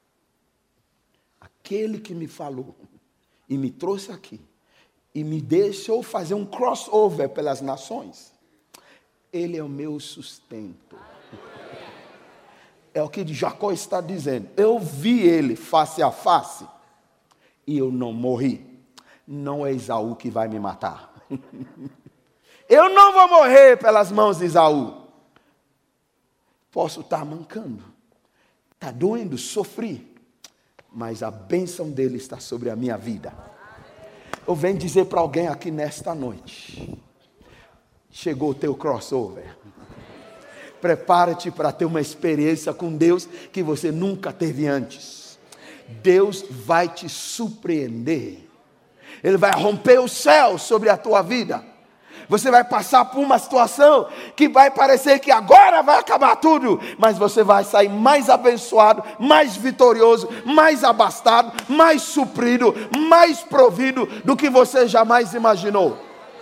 Speaker 1: Aquele que me falou e me trouxe aqui e me deixou fazer um crossover pelas nações, ele é o meu sustento. É o que Jacó está dizendo. Eu vi ele face a face e eu não morri. Não é Esaú que vai me matar. Eu não vou morrer pelas mãos de Esaú. Posso estar mancando, está doendo, sofri, mas a bênção dele está sobre a minha vida. Eu venho dizer para alguém aqui nesta noite: chegou o teu crossover. Prepara-te para ter uma experiência com Deus que você nunca teve antes. Deus vai te surpreender. Ele vai romper o céu sobre a tua vida. Você vai passar por uma situação que vai parecer que agora vai acabar tudo, mas você vai sair mais abençoado, mais vitorioso, mais abastado, mais suprido, mais provido do que você jamais imaginou.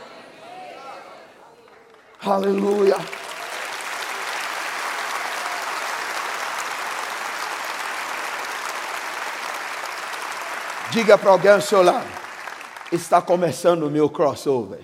Speaker 1: Aleluia. Diga para alguém ao seu lado: está começando o meu crossover.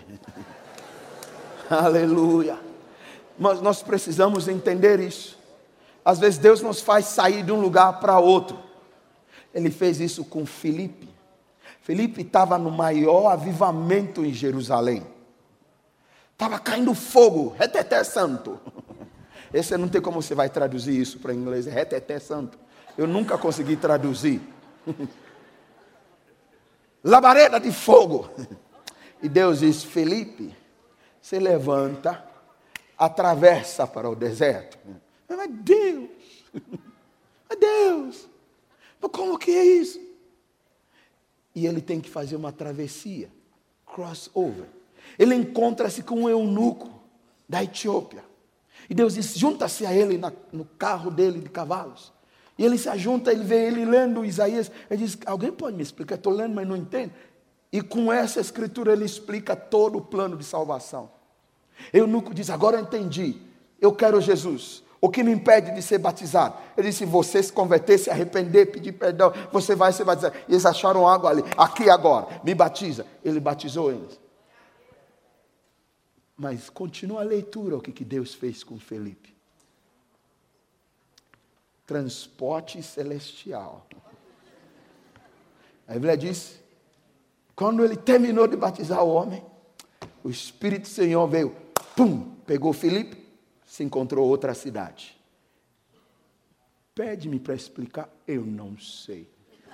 Speaker 1: Aleluia. Mas nós precisamos entender isso. Às vezes Deus nos faz sair de um lugar para outro. Ele fez isso com Filipe. Filipe estava no maior avivamento em Jerusalém. Estava caindo fogo, reteté santo. Esse não tem como você vai traduzir isso para inglês, reteté santo. Eu nunca consegui traduzir. Labareda de fogo. E Deus diz: Filipe, se levanta, atravessa para o deserto. Mas Deus, mas Deus, mas como que é isso? E ele tem que fazer uma travessia, crossover. Ele encontra-se com um eunuco da Etiópia. E Deus diz: junta-se a ele no carro dele de cavalos. E ele se ajunta, ele vê ele lendo Isaías. Ele diz: alguém pode me explicar? Estou lendo, mas não entendo. E com essa escritura ele explica todo o plano de salvação. Eunuco diz: agora eu entendi, eu quero Jesus. O que me impede de ser batizado? Ele disse: se você se converter, se arrepender, pedir perdão, você vai ser batizado. E eles acharam água ali, aqui agora, me batiza. Ele batizou eles. Mas continua a leitura, o que Deus fez com Felipe. Transporte celestial. A Bíblia diz: quando ele terminou de batizar o homem, o Espírito do Senhor veio, pum, pegou Filipe, se encontrou outra cidade. Pede-me para explicar, eu não sei.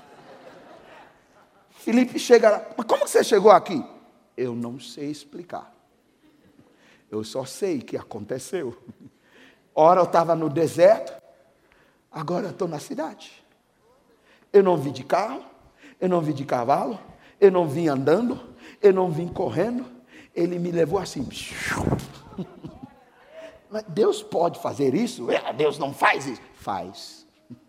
Speaker 1: Filipe chega lá: mas como você chegou aqui? Eu não sei explicar. Eu só sei que aconteceu. Ora eu estava no deserto, agora eu estou na cidade. Eu não vim de carro, eu não vim de cavalo, eu não vim andando, eu não vim correndo. Ele me levou assim. Mas Deus pode fazer isso? Deus não faz isso. Faz.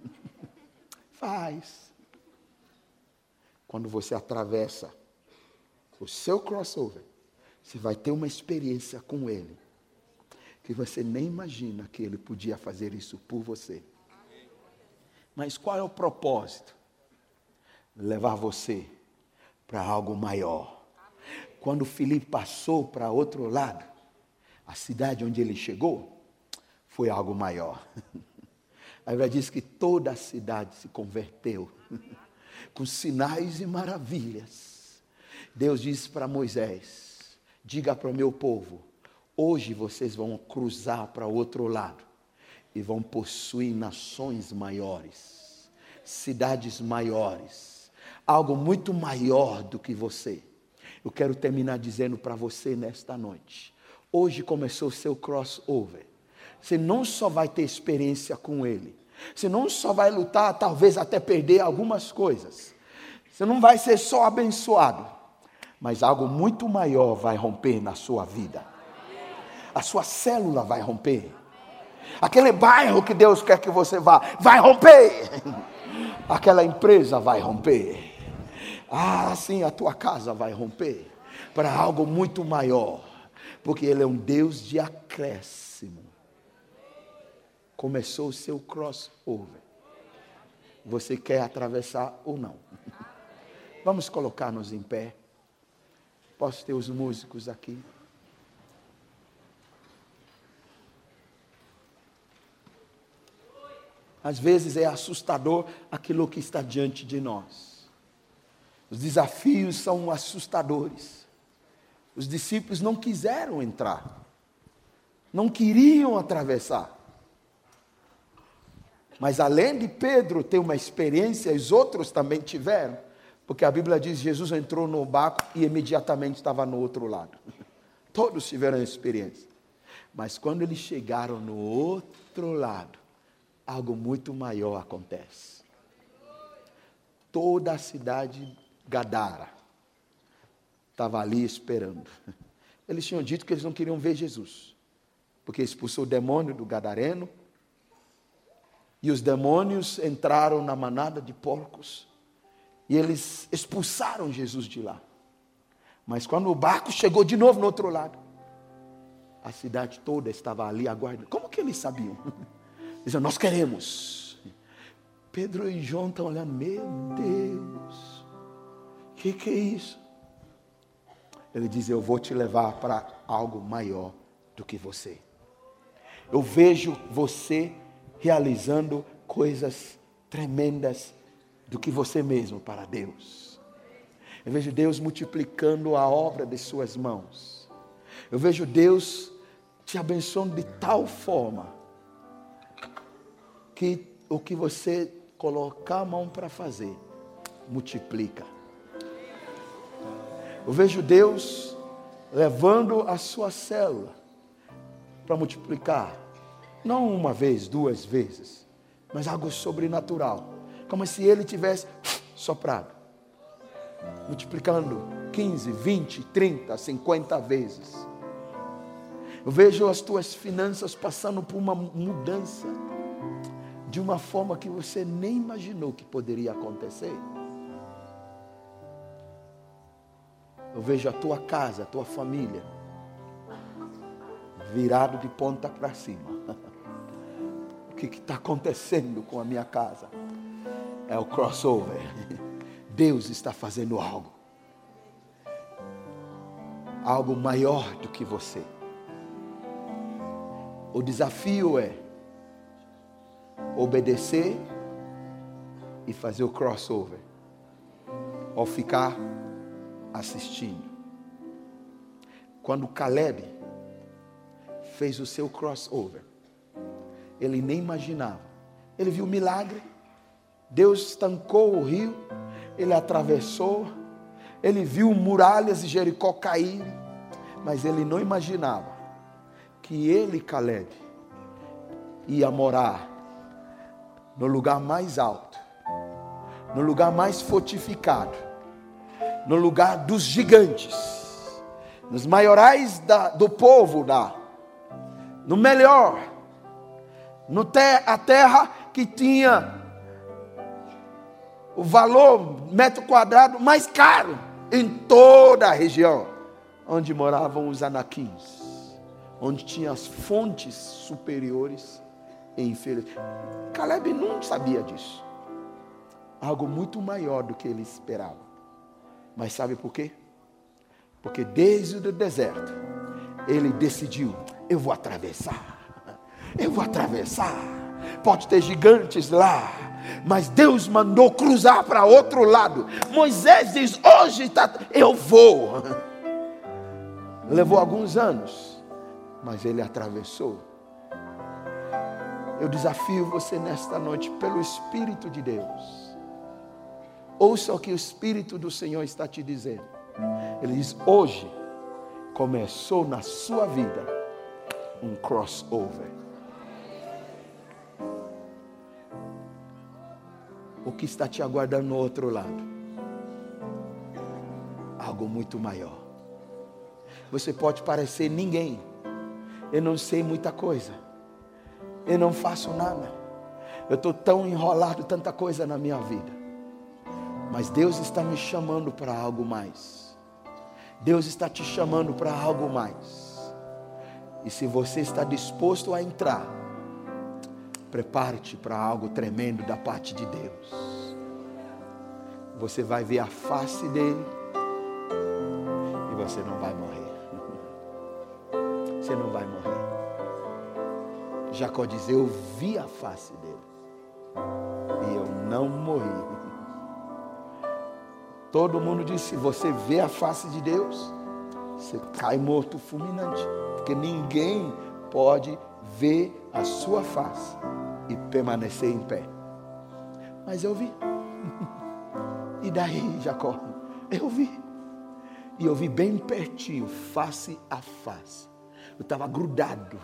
Speaker 1: Faz. Quando você atravessa o seu crossover, você vai ter uma experiência com Ele, que você nem imagina que Ele podia fazer isso por você. Mas qual é o propósito? Levar você para algo maior. Quando Filipe passou para outro lado, a cidade onde ele chegou, foi algo maior. A Bíblia diz que toda a cidade se converteu, com sinais e maravilhas. Deus disse para Moisés: diga para o meu povo, hoje vocês vão cruzar para o outro lado e vão possuir nações maiores, cidades maiores, algo muito maior do que você. Eu quero terminar dizendo para você nesta noite: hoje começou o seu crossover. Você não só vai ter experiência com Ele, você não só vai lutar, talvez até perder algumas coisas, você não vai ser só abençoado, mas algo muito maior vai romper na sua vida. A sua célula vai romper. Aquele bairro que Deus quer que você vá, vai romper. Aquela empresa vai romper. Ah, sim, a tua casa vai romper para algo muito maior, porque Ele é um Deus de acréscimo. Começou o seu crossover. Você quer atravessar ou não? Vamos colocar-nos em pé. Posso ter os músicos aqui? Às vezes é assustador aquilo que está diante de nós. Os desafios são assustadores. Os discípulos não quiseram entrar. Não queriam atravessar. Mas além de Pedro ter uma experiência, os outros também tiveram. Porque a Bíblia diz que Jesus entrou no barco e imediatamente estava no outro lado. Todos tiveram a experiência. Mas quando eles chegaram no outro lado, algo muito maior acontece. Toda a cidade Gadara estava ali esperando. Eles tinham dito que eles não queriam ver Jesus, porque expulsou o demônio do gadareno, e os demônios entraram na manada de porcos, e eles expulsaram Jesus de lá. Mas quando o barco chegou de novo no outro lado, a cidade toda estava ali aguardando. Como que eles sabiam? Dizem, nós queremos. Pedro e João estão olhando, meu Deus, o que é isso? Ele diz, eu vou te levar para algo maior do que você. Eu vejo você realizando coisas tremendas do que você mesmo para Deus. Eu vejo Deus multiplicando a obra de suas mãos. Eu vejo Deus te abençoando de tal forma que o que você colocar a mão para fazer, multiplica. Eu vejo Deus levando a sua célula para multiplicar. Não uma vez, duas vezes, mas algo sobrenatural. Como se Ele tivesse soprado. Multiplicando 15, 20, 30, 50 vezes. Eu vejo as tuas finanças passando por uma mudança de uma forma que você nem imaginou que poderia acontecer. Eu vejo a tua casa, a tua família virado de ponta para cima. O que está acontecendo com a minha casa? É o crossover. Deus está fazendo algo. Algo maior do que você. O desafio é obedecer e fazer o crossover, ou ficar assistindo. Quando Caleb fez o seu crossover, ele nem imaginava. Ele viu o milagre, Deus estancou o rio, ele atravessou, ele viu muralhas de Jericó caírem, mas ele não imaginava que ele, Caleb, ia morar no lugar mais alto, no lugar mais fortificado, no lugar dos gigantes, nos maiorais do povo, no melhor, a terra que tinha o valor metro quadrado mais caro em toda a região, onde moravam os anaquins, onde tinha as fontes superiores e inferiores. Caleb não sabia disso. Algo muito maior do que ele esperava. Mas sabe por quê? Porque desde o deserto, ele decidiu, eu vou atravessar. Pode ter gigantes lá, mas Deus mandou cruzar para outro lado. Moisés diz, hoje eu vou. Levou alguns anos, mas ele atravessou. Eu desafio você nesta noite, pelo Espírito de Deus. Ouça o que o Espírito do Senhor está te dizendo. Ele diz, hoje começou na sua vida um crossover. O que está te aguardando no outro lado? Algo muito maior. Você pode parecer ninguém. Eu não sei muita coisa. Eu não faço nada. Eu estou tão enrolado, tanta coisa na minha vida. Mas Deus está me chamando para algo mais. Deus está te chamando para algo mais. E se você está disposto a entrar, Prepare-te para algo tremendo da parte de Deus. Você vai ver a face dele e você não vai morrer. Você não vai morrer. Jacó diz: eu vi a face dele e eu não morri. Todo mundo diz: se você vê a face de Deus, você cai morto fulminante, porque ninguém pode ver a sua face e permanecer em pé. Mas eu vi. E daí, Jacó? Eu vi. E eu vi bem pertinho, face a face. Eu estava grudado.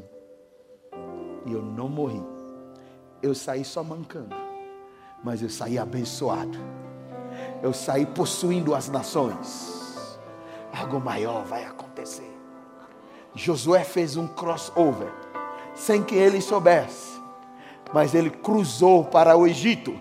Speaker 1: E eu não morri. Eu saí só mancando, mas eu saí abençoado. Eu saí possuindo as nações. Algo maior vai acontecer. Josué fez um crossover, sem que ele soubesse, mas ele cruzou para o Egito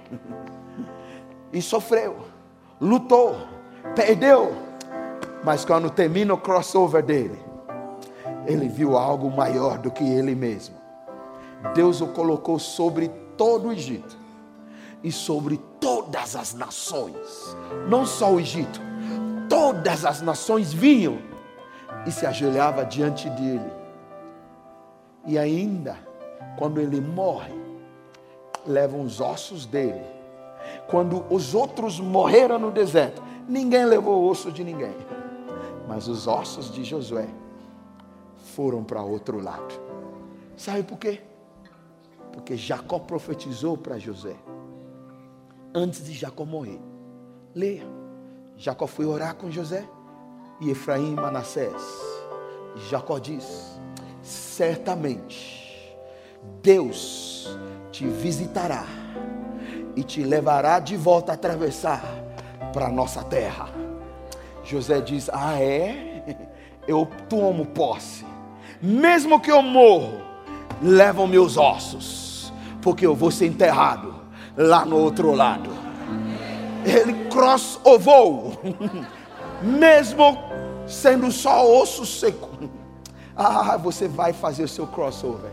Speaker 1: e sofreu, lutou, perdeu, mas quando termina o crossover dele, ele viu algo maior do que ele mesmo. Deus o colocou sobre todo o Egito e sobre todas as nações, não só o Egito, todas as nações vinham e se ajoelhavam diante dele. E ainda, quando ele morre, levam os ossos dele. Quando os outros morreram no deserto, ninguém levou o osso de ninguém, mas os ossos de Josué foram para outro lado. Sabe por quê? Porque Jacó profetizou para José antes de Jacó morrer. Leia. Jacó foi orar com José e Efraim e Manassés. Jacó diz: certamente Deus te visitará e te levará de volta a atravessar para a nossa terra. José diz: ah é? Eu tomo posse. Mesmo que eu morro, levam meus ossos, porque eu vou ser enterrado lá no outro lado. Ele crossovou, mesmo sendo só osso seco. Ah, você vai fazer o seu crossover.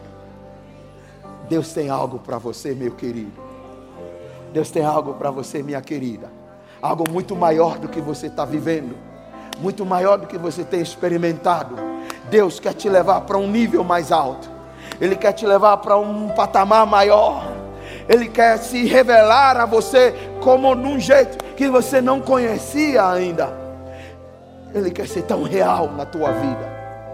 Speaker 1: Deus tem algo para você, meu querido. Deus tem algo para você, minha querida. Algo muito maior do que você está vivendo, muito maior do que você tem experimentado. Deus quer te levar para um nível mais alto. Ele quer te levar para um patamar maior. Ele quer se revelar a você como num jeito que você não conhecia ainda. Ele quer ser tão real na tua vida.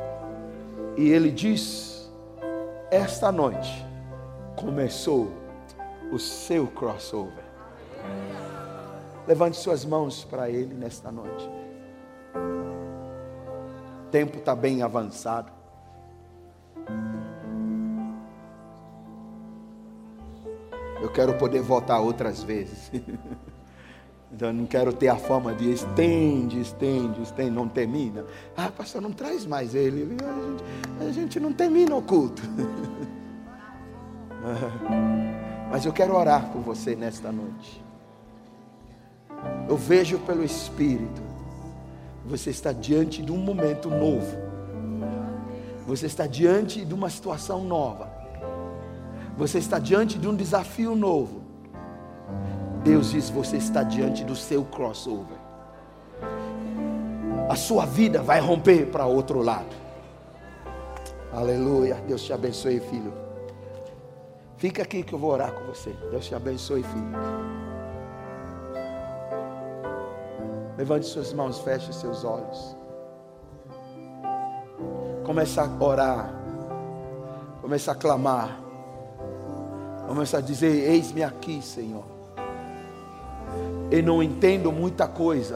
Speaker 1: E ele diz: esta noite começou o seu crossover. Levante suas mãos para ele nesta noite. O tempo está bem avançado. Eu quero poder voltar outras vezes. Então eu não quero ter a fama de estende, não termina. Ah, pastor, não traz mais ele. A gente não termina o culto. Mas eu quero orar por você nesta noite. Eu vejo pelo Espírito, você está diante de um momento novo. Você está diante de uma situação nova. Você está diante de um desafio novo. Deus diz: você está diante do seu crossover. A sua vida vai romper para outro lado. Aleluia. Deus te abençoe, filho. Fica aqui que eu vou orar com você. Deus te abençoe, filho. Levante suas mãos, feche seus olhos. Comece a orar. Comece a clamar. Comece a dizer: eis-me aqui, Senhor. Eu não entendo muita coisa.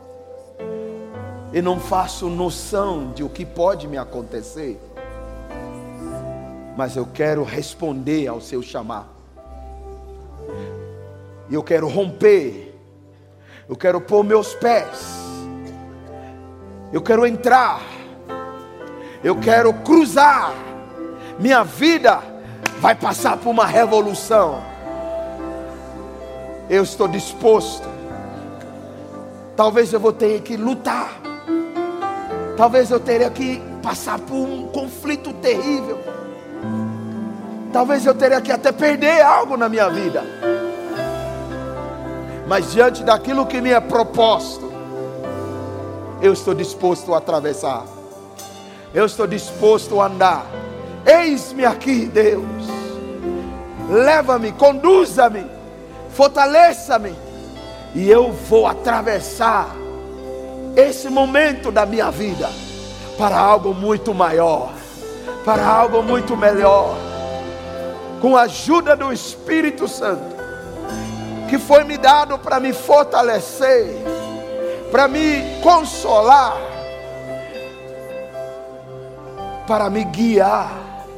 Speaker 1: Eu não faço noção de o que pode me acontecer. Mas eu quero responder ao seu chamar. E eu quero romper. Eu quero pôr meus pés. Eu quero entrar. Eu quero cruzar. Minha vida vai passar por uma revolução. Eu estou disposto. Talvez eu vou ter que lutar. Talvez eu teria que passar por um conflito terrível. Talvez eu teria que até perder algo na minha vida. Mas diante daquilo que me é proposto, eu estou disposto a atravessar. Eu estou disposto a andar. Eis-me aqui, Deus. Leva-me, conduza-me, fortaleça-me. E eu vou atravessar esse momento da minha vida para algo muito maior, para algo muito melhor, com a ajuda do Espírito Santo, que foi me dado para me fortalecer, para me consolar, para me guiar.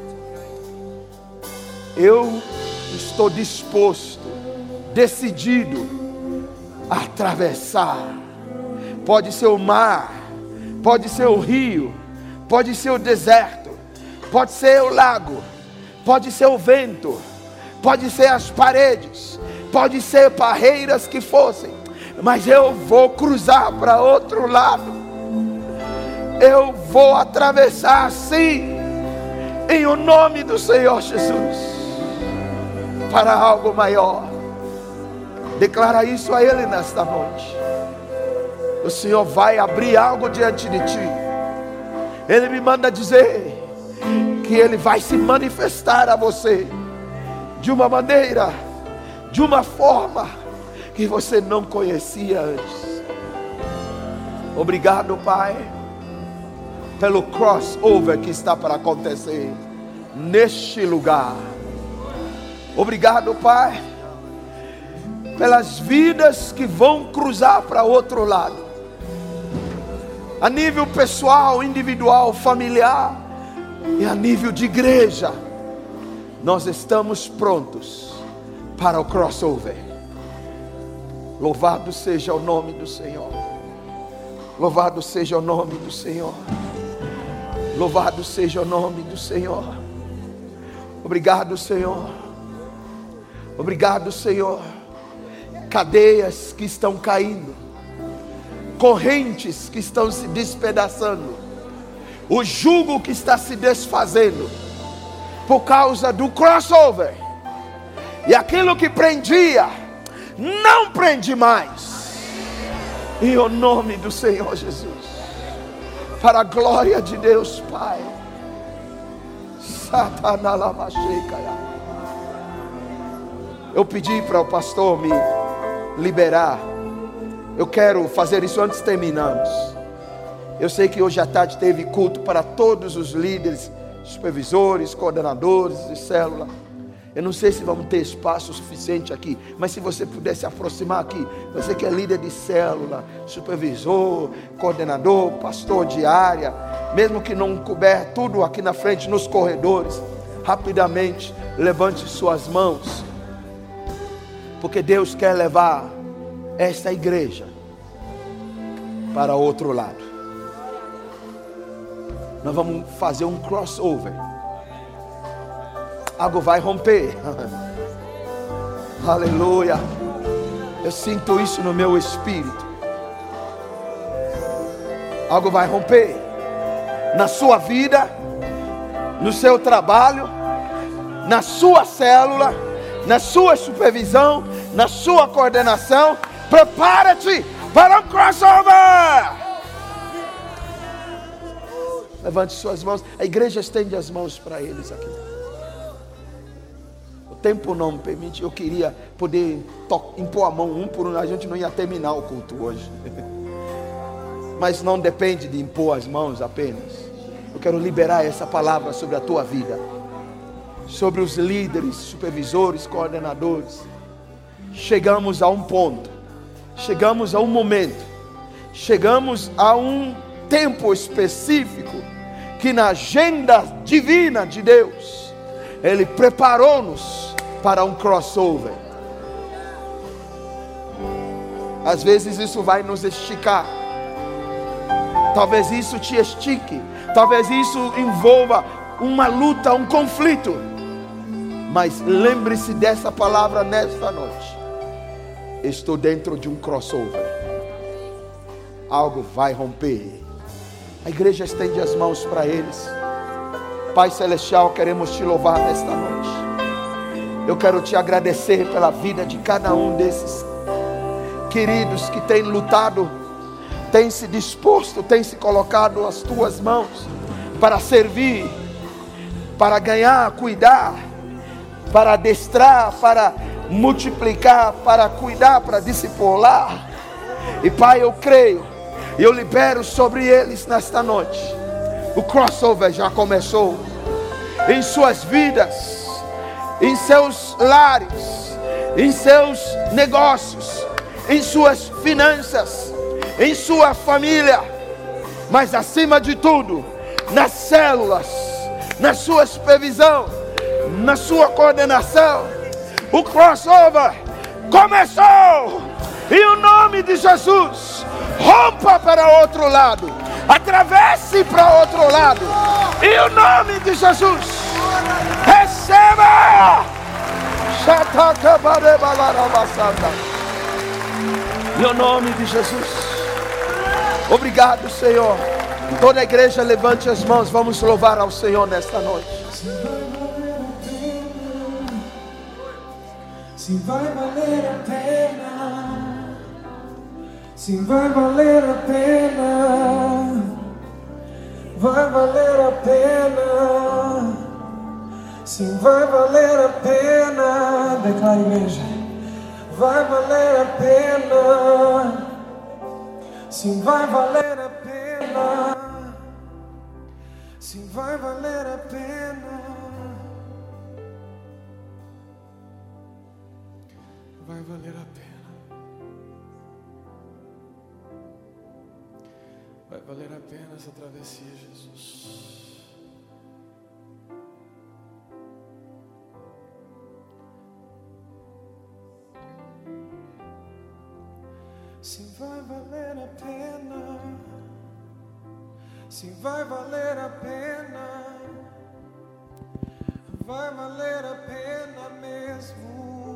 Speaker 1: Eu estou disposto, decidido a atravessar. Pode ser o mar, pode ser o rio, pode ser o deserto, pode ser o lago, pode ser o vento, pode ser as paredes, pode ser barreiras que fossem, mas eu vou cruzar para outro lado. Eu vou atravessar sim, em o nome do Senhor Jesus, para algo maior. Declara isso a Ele nesta noite. O Senhor vai abrir algo diante de ti. Ele me manda dizer que Ele vai se manifestar a você de uma maneira, de uma forma que você não conhecia antes. Obrigado, Pai, pelo crossover que está para acontecer neste lugar. Obrigado, Pai, pelas vidas que vão cruzar para outro lado, a nível pessoal, individual, familiar e a nível de igreja. Nós estamos prontos para o crossover. Louvado seja o nome do Senhor. Louvado seja o nome do Senhor. Louvado seja o nome do Senhor. Obrigado, Senhor. Obrigado, Senhor. Cadeias que estão caindo, correntes que estão se despedaçando, o jugo que está se desfazendo por causa do crossover, e aquilo que prendia não prende mais, em o nome do Senhor Jesus, para a glória de Deus Pai. Eu pedi para o pastor me liberar. Eu quero fazer isso antes de terminarmos. Eu sei que hoje à tarde teve culto para todos os líderes, supervisores, coordenadores de célula. Eu não sei se vamos ter espaço suficiente aqui, mas se você puder se aproximar aqui, você que é líder de célula, supervisor, coordenador, pastor de área, mesmo que não couber tudo aqui na frente, nos corredores, rapidamente levante suas mãos, porque Deus quer levar esta igreja para outro lado. Nós vamos fazer um crossover. Algo vai romper. Aleluia. Eu sinto isso no meu espírito. Algo vai romper na sua vida, no seu trabalho, na sua célula, na sua supervisão, na sua coordenação. Prepara-te para um crossover. Levante suas mãos. A igreja estende as mãos para eles aqui. O tempo não me permite. Eu queria poder impor a mão um por um. A gente não ia terminar o culto hoje. Mas não depende de impor as mãos apenas. Eu quero liberar essa palavra sobre a tua vida, sobre os líderes, supervisores, coordenadores. Chegamos a um ponto, chegamos a um momento, chegamos a um tempo específico que na agenda divina de Deus Ele preparou-nos para um crossover. Às vezes isso vai nos esticar, talvez isso te estique, talvez isso envolva uma luta, um conflito, mas lembre-se dessa palavra nesta noite. Estou dentro de um crossover. Algo vai romper. A igreja estende as mãos para eles. Pai Celestial, queremos te louvar nesta noite. Eu quero te agradecer pela vida de cada um desses queridos que têm lutado, têm se disposto, têm se colocado às tuas mãos para servir, para ganhar, cuidar, para adestrar, para multiplicar, para cuidar, para discipular. E Pai, eu creio, eu libero sobre eles nesta noite. O crossover já começou em suas vidas, em seus lares, em seus negócios, em suas finanças, em sua família, mas acima de tudo, nas células, na sua supervisão, na sua coordenação. O crossover começou, e o nome de Jesus, rompa para outro lado, atravesse para outro lado, e o nome de Jesus, receba. Em nome de Jesus. Obrigado, Senhor. Toda a igreja levante as mãos, vamos louvar ao Senhor nesta noite.
Speaker 2: Se vai valer a pena, se vai valer a pena, vai valer a pena, se vai valer a pena, declara, igreja, vai valer a pena, se vai valer a pena, se vai valer a pena. Vai valer a pena. Vai valer a pena essa travessia, Jesus. Se vai valer a pena, se vai valer a pena, vai valer a pena mesmo.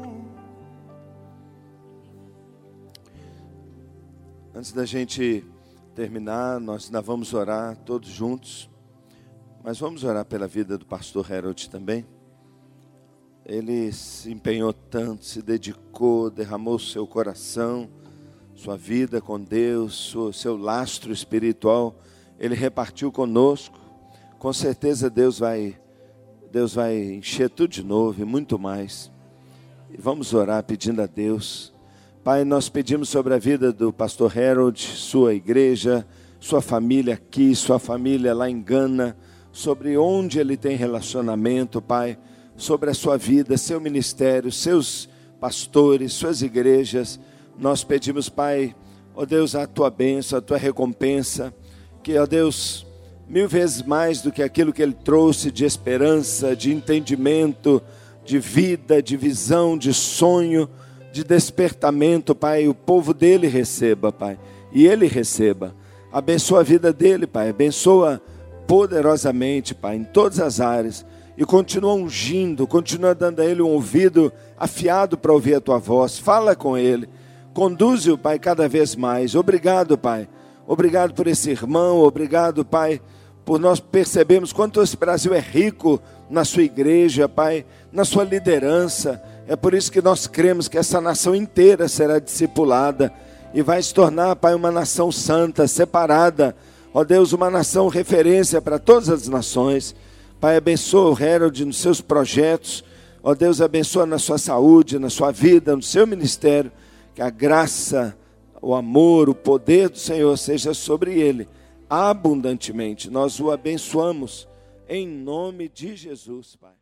Speaker 3: Antes da gente terminar, nós ainda vamos orar todos juntos, mas vamos orar pela vida do pastor Harold também. Ele se empenhou tanto, se dedicou, derramou seu coração, sua vida com Deus, seu lastro espiritual, ele repartiu conosco. Com certeza Deus vai encher tudo de novo e muito mais. E vamos orar pedindo a Deus. Pai, nós pedimos sobre a vida do pastor Harold, sua igreja, sua família aqui, sua família lá em Gana, sobre onde ele tem relacionamento, Pai, sobre a sua vida, seu ministério, seus pastores, suas igrejas. Nós pedimos, Pai, ó Deus, a tua bênção, a tua recompensa, que, ó Deus, 1000 vezes mais do que aquilo que ele trouxe de esperança, de entendimento, de vida, de visão, de sonho, de despertamento, Pai, o povo dele receba, Pai, e ele receba. Abençoa a vida dele, Pai, abençoa poderosamente, Pai, em todas as áreas, e continua ungindo, continua dando a ele um ouvido afiado para ouvir a tua voz. Fala com ele, conduze-o, Pai, cada vez mais. Obrigado, Pai, obrigado por esse irmão, obrigado, Pai, por nós percebermos quanto esse Brasil é rico na sua igreja, Pai, na sua liderança. É por isso que nós cremos que essa nação inteira será discipulada e vai se tornar, Pai, uma nação santa, separada. Ó Deus, uma nação referência para todas as nações. Pai, abençoa o Harold nos seus projetos. Ó Deus, abençoa na sua saúde, na sua vida, no seu ministério. Que a graça, o amor, o poder do Senhor seja sobre ele abundantemente. Nós o abençoamos em nome de Jesus, Pai.